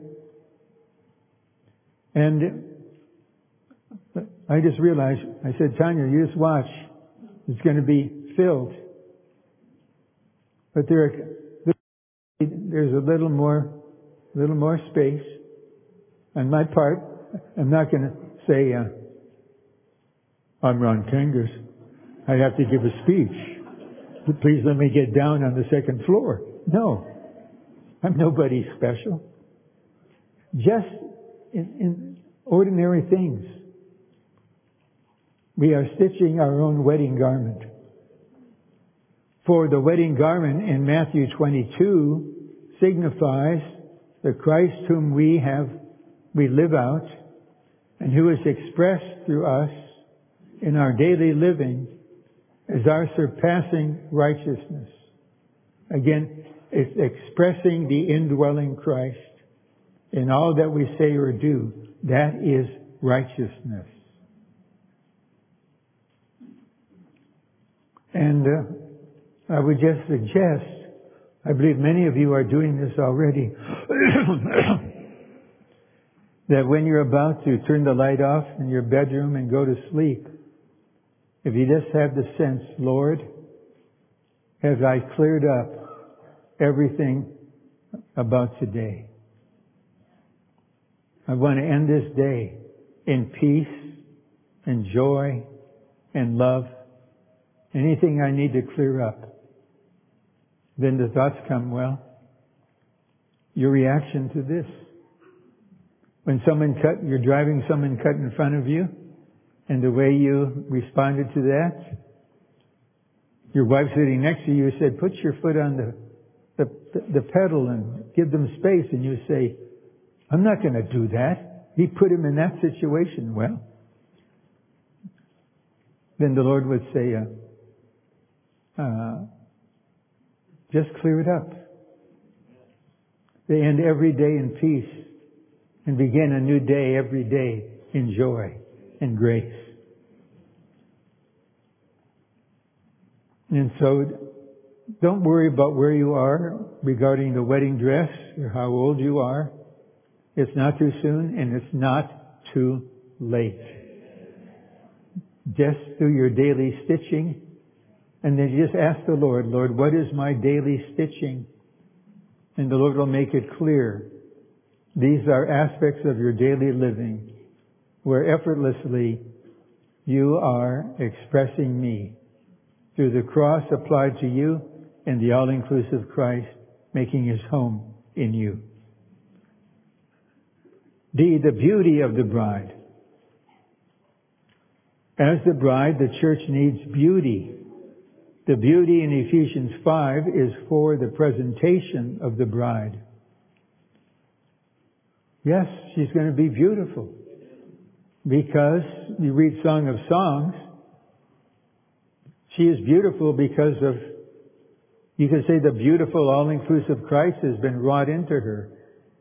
And I just realized, I said, Tanya, you just watch. It's going to be filled. But there, there's a little more, little more space. On my part, I'm not going to say, uh, I'm Ron Kangas. I have to give a speech. Please let me get down on the second floor. No. I'm nobody special. Just in, in ordinary things. We are stitching our own wedding garment. For the wedding garment in Matthew twenty-two signifies the Christ whom we have, we live out, and who is expressed through us in our daily living as our surpassing righteousness. Again, it's expressing the indwelling Christ in all that we say or do. That is righteousness. And uh, I would just suggest, I believe many of you are doing this already, that when you're about to turn the light off in your bedroom and go to sleep, if you just have the sense, Lord, have I cleared up everything about today? I want to end this day in peace and joy and love. Anything I need to clear up. Then the thoughts come, well, your reaction to this. When someone cut, you're driving, someone cut in front of you, and the way you responded to that, your wife sitting next to you said, put your foot on the, the, the pedal and give them space, and you say, I'm not going to do that. He put him in that situation. Well, then the Lord would say, uh, uh, just clear it up. They end every day in peace and begin a new day every day in joy and grace. And so don't worry about where you are regarding the wedding dress or how old you are. It's not too soon and it's not too late. Just do your daily stitching and then just ask the Lord, Lord, what is my daily stitching? And the Lord will make it clear. These are aspects of your daily living where effortlessly you are expressing me through the cross applied to you and the all-inclusive Christ making his home in you. D, the beauty of the bride. As the bride, the church needs beauty. The beauty in Ephesians five is for the presentation of the bride. Yes, she's going to be beautiful. Because, you read Song of Songs, she is beautiful because of, you can say the beautiful all-inclusive Christ has been wrought into her.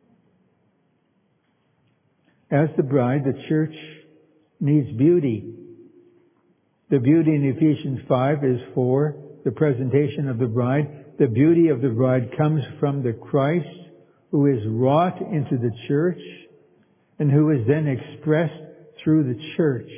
As the bride, the church needs beauty. The beauty in Ephesians five is for the presentation of the bride. The beauty of the bride comes from the Christ who is wrought into the church and who is then expressed through the church.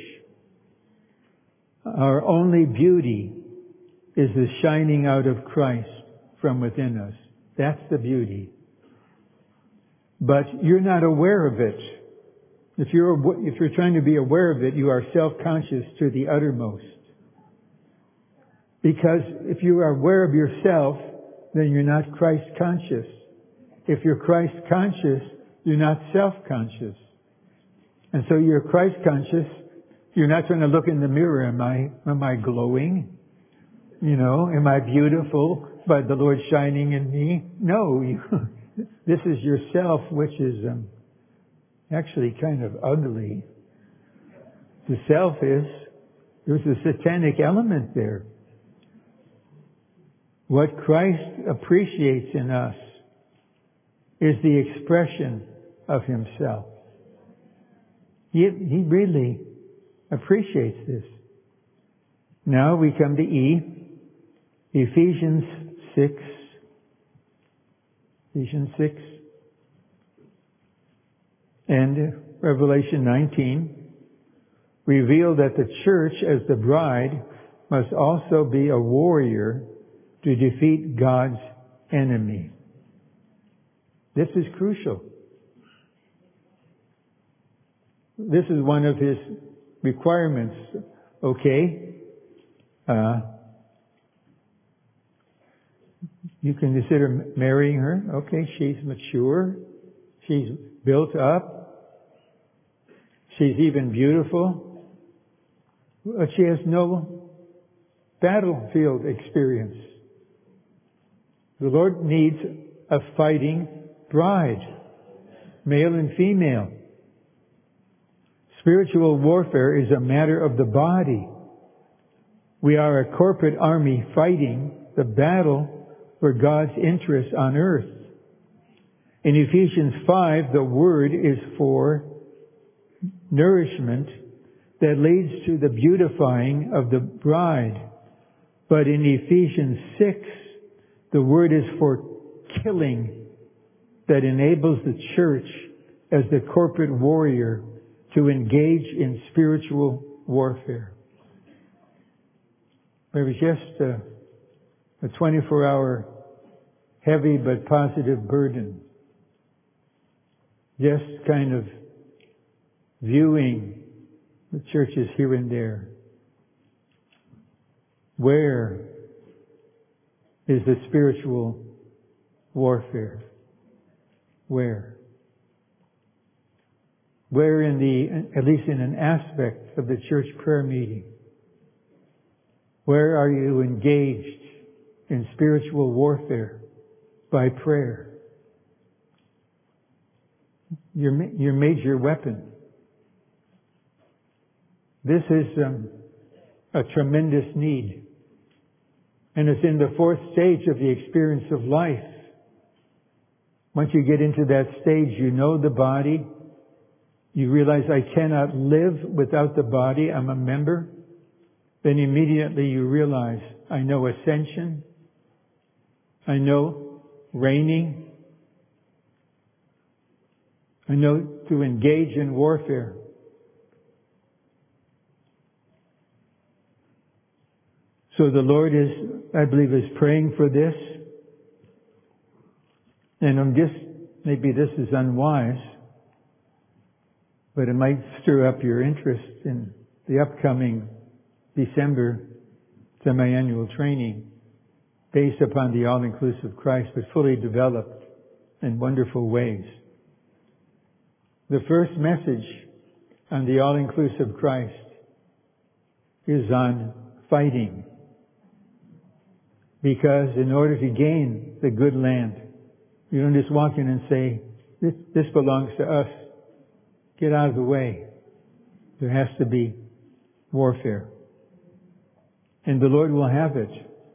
Our only beauty is the shining out of Christ from within us. That's the beauty. But you're not aware of it. If you're, if you're trying to be aware of it, you are self-conscious to the uttermost. Because if you are aware of yourself, then you're not Christ-conscious. If you're Christ-conscious, you're not self-conscious. And so you're Christ-conscious. You're not trying to look in the mirror. Am I, am I glowing? You know, am I beautiful by the Lord shining in me? No, you, this is yourself, which is um, actually kind of ugly. The self is, there's a satanic element there. What Christ appreciates in us is the expression of himself. He, he really appreciates this. Now we come to E. Ephesians six. Ephesians six. And Revelation nineteen reveal that the church as the bride must also be a warrior to defeat God's enemy. This is crucial. This is one of his requirements. Okay, uh, you can consider marrying her. Okay, she's mature. She's built up. She's even beautiful. But she has no battlefield experience. The Lord needs a fighting bride, male and female. Spiritual warfare is a matter of the body. We are a corporate army fighting the battle for God's interests on earth. In Ephesians five, the word is for nourishment that leads to the beautifying of the bride. But in Ephesians six, the word is for killing that enables the church as the corporate warrior to engage in spiritual warfare. It was just a, a twenty-four hour heavy but positive burden. Just kind of viewing the churches here and there. Where is the spiritual warfare? Where? Where in the, at least in an aspect of the church prayer meeting, where are you engaged in spiritual warfare by prayer? Your, your major weapon. This is um, a tremendous need. And it's in the fourth stage of the experience of life. Once you get into that stage, you know the body. You realize I cannot live without the body. I'm a member. Then immediately you realize I know ascension. I know reigning. I know to engage in warfare. So the Lord is, I believe, is praying for this. And I'm just, maybe this is unwise, but it might stir up your interest in the upcoming December semi-annual training based upon the all-inclusive Christ, but fully developed in wonderful ways. The first message on the all-inclusive Christ is on fighting. Because in order to gain the good land, you don't just walk in and say, this, this belongs to us. Get out of the way. There has to be warfare. And the Lord will have it.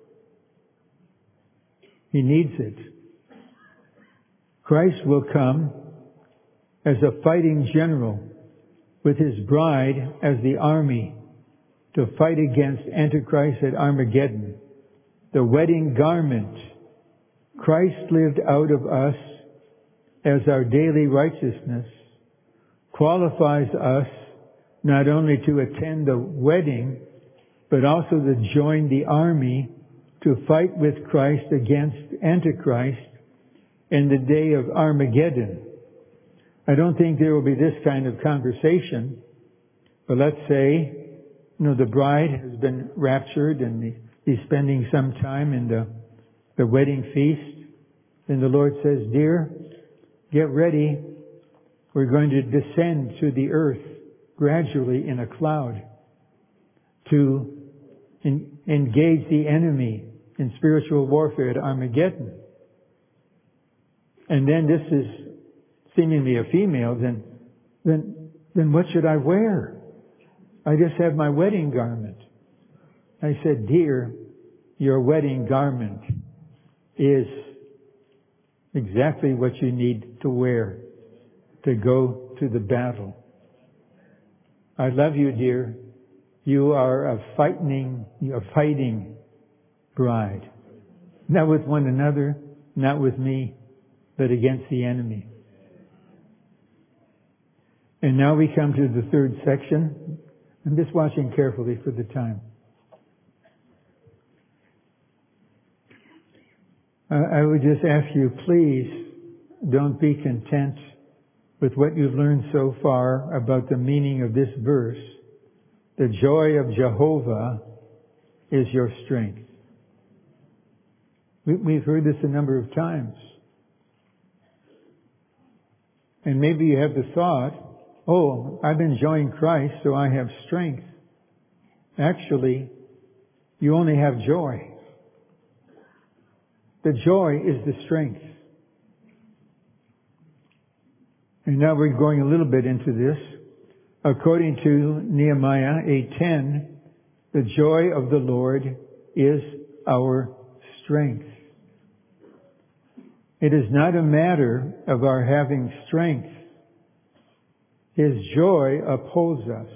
He needs it. Christ will come as a fighting general with his bride as the army to fight against Antichrist at Armageddon. The wedding garment Christ lived out of us as our daily righteousness qualifies us not only to attend the wedding, but also to join the army to fight with Christ against Antichrist in the day of Armageddon. I don't think there will be this kind of conversation, but let's say, you know, the bride has been raptured and he's spending some time in the, the wedding feast. And the Lord says, dear, get ready. We're going to descend to the earth gradually in a cloud to in, engage the enemy in spiritual warfare at Armageddon. And then this is seemingly a female, then, then, then what should I wear? I just have my wedding garment. I said, dear, your wedding garment is exactly what you need to wear to go to the battle. I love you, dear. You are a fighting, a fighting bride. Not with one another, not with me, but against the enemy. And now we come to the third section. I'm just watching carefully for the time. Uh, I would just ask you, please don't be content with what you've learned so far about the meaning of this verse. The joy of Jehovah is your strength. We, we've heard this a number of times. And maybe you have the thought, oh, I've been enjoying Christ, so I have strength. Actually, you only have joy. The joy is the strength. And now we're going a little bit into this. According to Nehemiah eight ten, the joy of the Lord is our strength. It is not a matter of our having strength. His joy upholds us.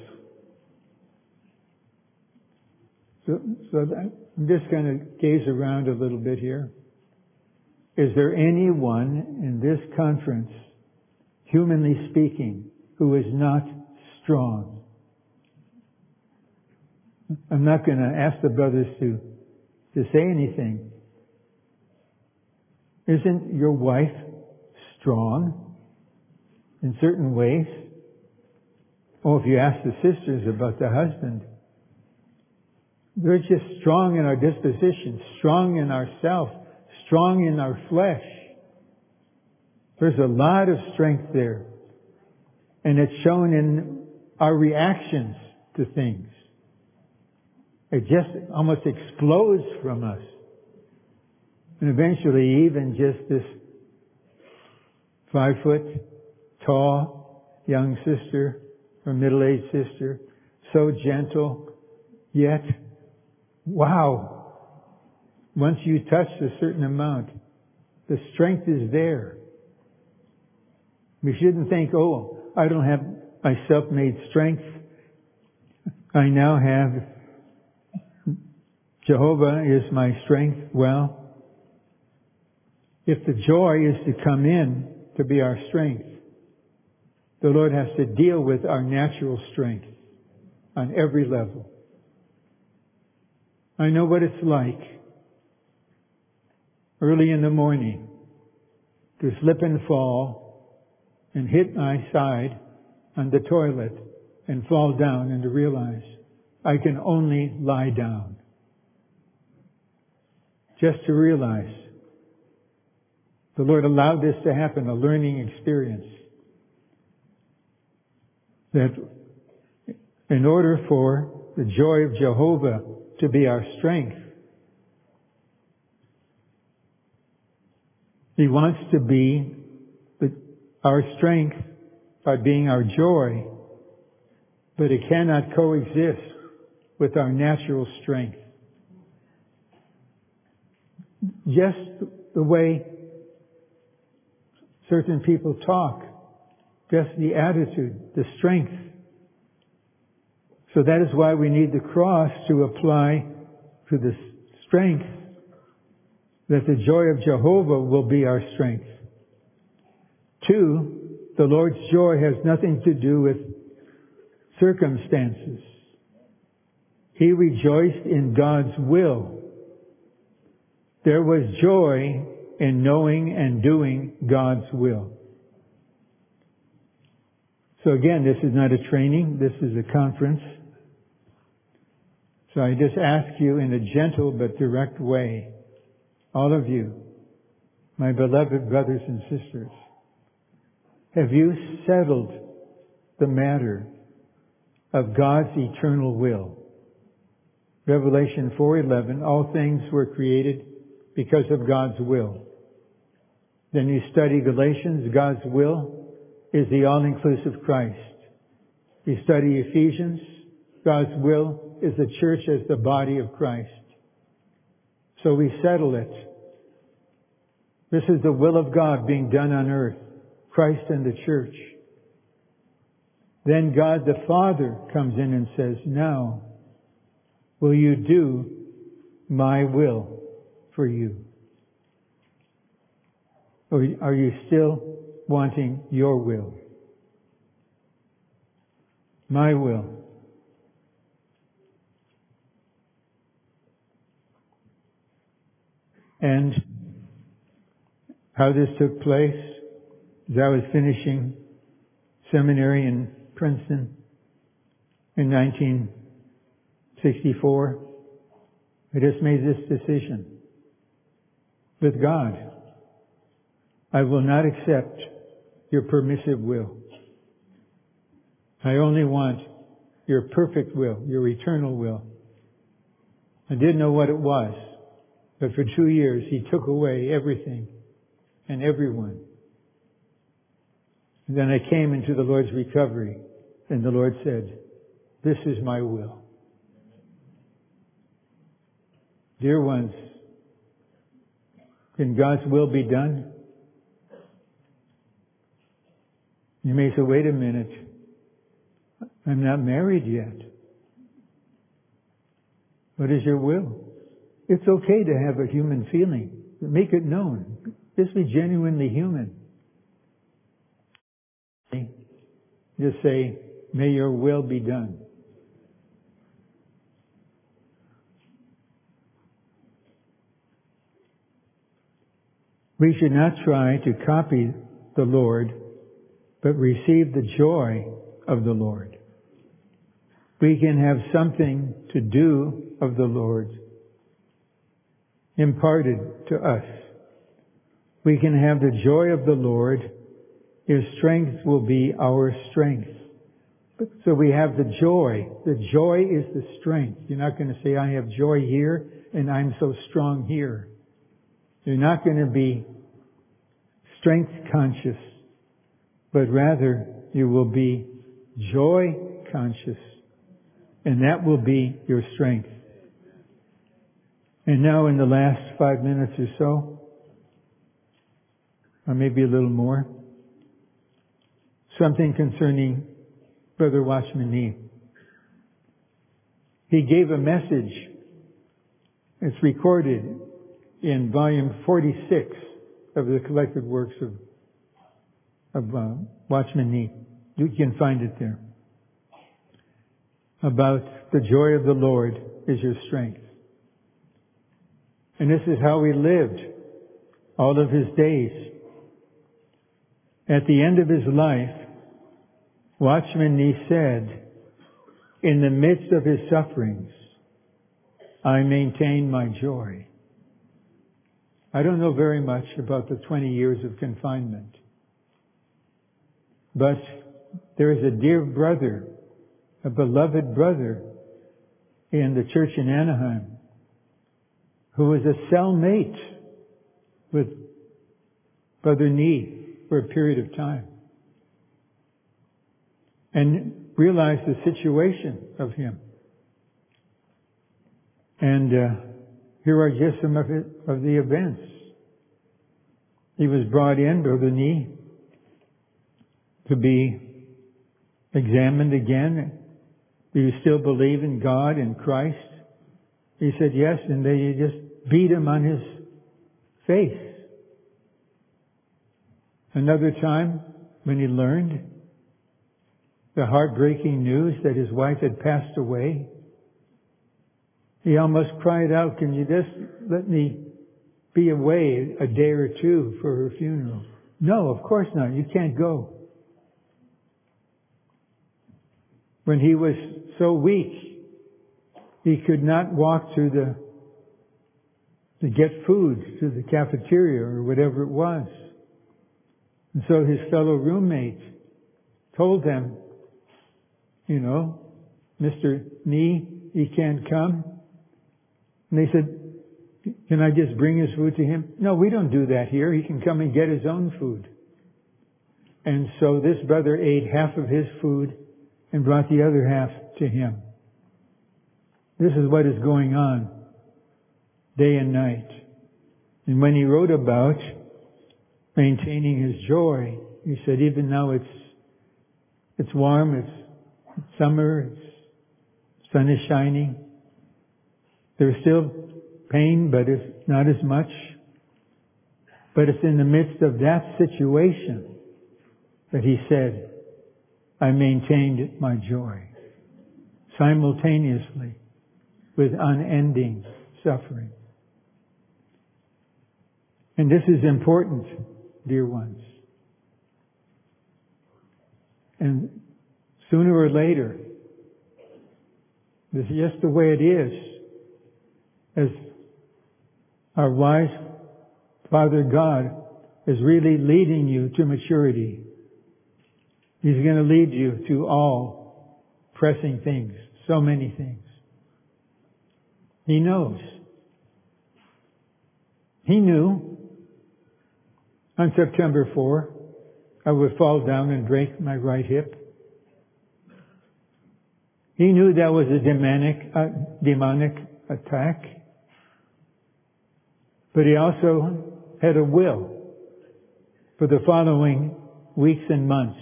So, so I'm just going to gaze around a little bit here. Is there anyone in this conference, humanly speaking, who is not strong? I'm not going to ask the brothers to, to say anything. Isn't your wife strong in certain ways? Oh, if you ask the sisters about the husband, we're just strong in our disposition, strong in ourself, strong in our flesh. There's a lot of strength there. And it's shown in our reactions to things. It just almost explodes from us. And eventually even just this five foot tall young sister or middle-aged sister, so gentle, yet, wow, once you touch a certain amount, the strength is there. We shouldn't think, oh, I don't have my self-made strength. I now have Jehovah is my strength. Well, if the joy is to come in to be our strength, the Lord has to deal with our natural strength on every level. I know what it's like early in the morning to slip and fall and hit my side on the toilet and fall down and to realize I can only lie down. Just to realize the Lord allowed this to happen, a learning experience. That in order for the joy of Jehovah to be our strength, He wants to be our strength by being our joy, but it cannot coexist with our natural strength. Just the way certain people talk, just the attitude, the strength. So that is why we need the cross to apply to the strength, that the joy of Jehovah will be our strength. Two, the Lord's joy has nothing to do with circumstances. He rejoiced in God's will. There was joy in knowing and doing God's will. So again, this is not a training, this is a conference. So I just ask you in a gentle but direct way, all of you, my beloved brothers and sisters, have you settled the matter of God's eternal will? Revelation four eleven, all things were created because of God's will. Then you study Galatians, God's will is the all-inclusive Christ. You study Ephesians, God's will is the church as the body of Christ. So we settle it. This is the will of God being done on earth, Christ and the church. Then God the Father comes in and says, now, will you do my will for you? Or are you still wanting your will? My will. And how this took place, as I was finishing seminary in Princeton in nineteen sixty-four, I just made this decision with God. I will not accept your permissive will. I only want your perfect will, your eternal will. I didn't know what it was, but for two years He took away everything and everyone. And then I came into the Lord's recovery, and the Lord said, "This is my will." Dear ones, can God's will be done? You may say, "Wait a minute, I'm not married yet." What is your will? It's okay to have a human feeling. Make it known. Just be genuinely human. Just say, "May your will be done." We should not try to copy the Lord, but receive the joy of the Lord. We can have something to do of the Lord imparted to us. We can have the joy of the Lord. His strength will be our strength. So we have the joy. The joy is the strength. You're not going to say, "I have joy here and I'm so strong here." You're not going to be strength conscious, but rather you will be joy conscious. And that will be your strength. And now in the last five minutes or so, or maybe a little more, something concerning Brother Watchman Nee. He gave a message. It's recorded in volume forty-six of the collected works of, of uh, Watchman Nee. You can find it there. About the joy of the Lord is your strength. And this is how he lived all of his days. At the end of his life, Watchman Nee said, "In the midst of his sufferings, I maintain my joy." I don't know very much about the twenty years of confinement, but there is a dear brother, a beloved brother in the church in Anaheim, who was a cellmate with Brother Nee for a period of time, and realized the situation of him. And uh, here are just some of, it, of the events. He was brought in, Brother Nee, to be examined again. Do you still believe in God and Christ? He said yes, and they just beat him on his face. Another time, when he learned the heartbreaking news that his wife had passed away, he almost cried out, "Can you just let me be away a day or two for her funeral?" "No, of course not. You can't go." When he was so weak, he could not walk to the to get food to the cafeteria or whatever it was. And so his fellow roommate told them, you know, "Mister Nee, he can't come." And they said, "Can I just bring his food to him?" "No, we don't do that here. He can come and get his own food." And so this brother ate half of his food and brought the other half to him. This is what is going on day and night. And when he wrote about maintaining his joy, he said, even now it's it's warm, it's summer, it's sun is shining. There's still pain, but it's not as much. But it's in the midst of that situation that he said, "I maintained my joy," simultaneously with unending suffering. And this is important, dear ones. And sooner or later, this is just the way it is. As our wise Father God is really leading you to maturity, He's going to lead you to all pressing things, so many things. He knows. He knew on September fourth I would fall down and break my right hip. He knew that was a demonic, uh, demonic attack. But he also had a will for the following weeks and months.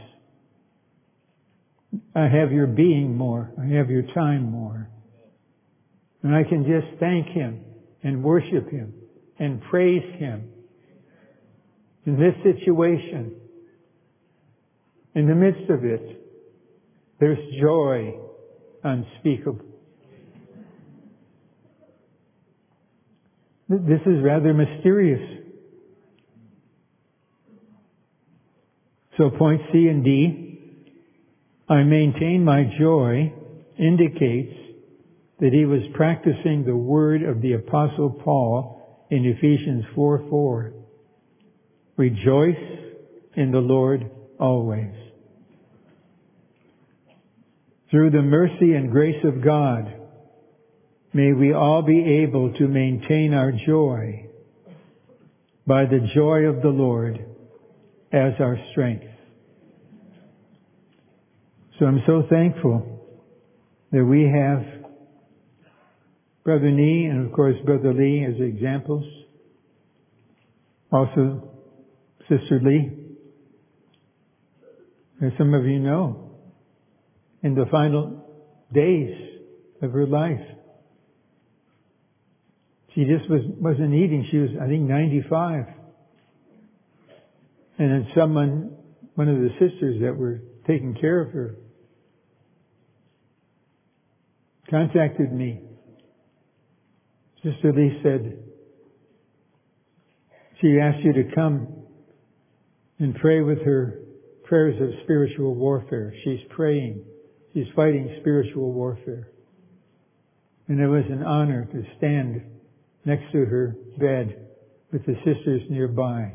I have your being more. I have your time more. And I can just thank Him and worship Him and praise Him. In this situation, in the midst of it, there's joy unspeakable. This is rather mysterious. So points C and D, I maintain my joy, indicates that he was practicing the word of the Apostle Paul in Ephesians four four. Rejoice in the Lord always. Through the mercy and grace of God, may we all be able to maintain our joy by the joy of the Lord as our strength. So I'm so thankful that we have Brother Nee and of course Brother Lee as examples. Also Sister Lee, as some of you know, in the final days of her life, she just was, wasn't eating. She was, I think, ninety-five. And then someone, one of the sisters that were taking care of her, contacted me. Sister Lee said, she asked you to come and pray with her prayers of spiritual warfare. She's praying. She's fighting spiritual warfare. And it was an honor to stand next to her bed with the sisters nearby.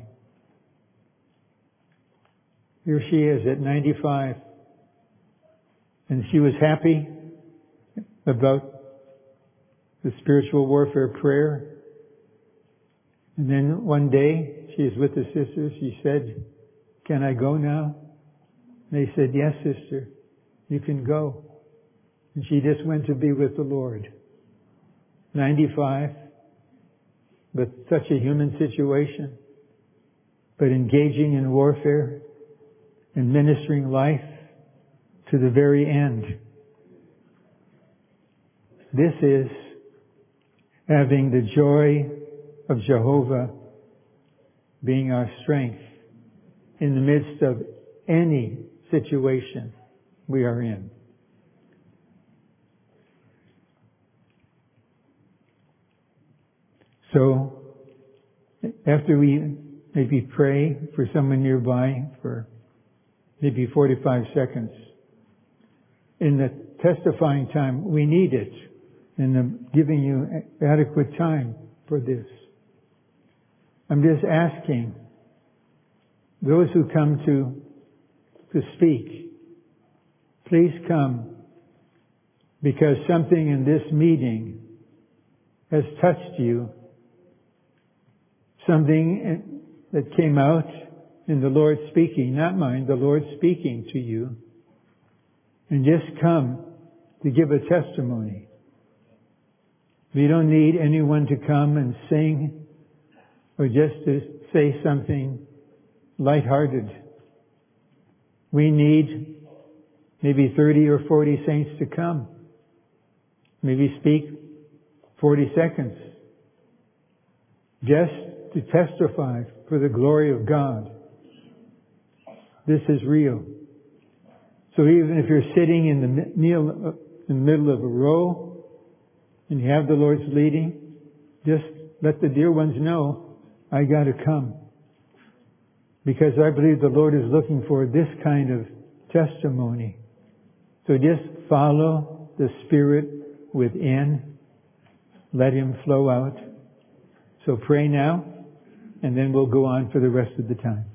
Here she is at ninety-five. And she was happy about the spiritual warfare prayer. And then one day, she was with the sisters. She said, can I go now? And they said, yes, sister, you can go. And she just went to be with the Lord. ninety-five, but such a human situation, but engaging in warfare and ministering life to the very end. This is having the joy of Jehovah being our strength in the midst of any situation we are in. So, after we maybe pray for someone nearby for maybe forty-five seconds, in the testifying time, we need it, and I'm giving you adequate time for this. I'm just asking those who come to to speak, please come, because something in this meeting has touched you. Something that came out in the Lord speaking, not mine, the Lord speaking to you. And just come to give a testimony. We don't need anyone to come and sing or just to say something lighthearted. We need maybe thirty or forty saints to come. Maybe speak forty seconds. Just to testify for the glory of God. This is real. So even if you're sitting in the meal, in the middle of a row and you have the Lord's leading, just let the dear ones know, I got to come. Because I believe the Lord is looking for this kind of testimony. So just follow the Spirit within. Let Him flow out. So pray now, and then we'll go on for the rest of the time.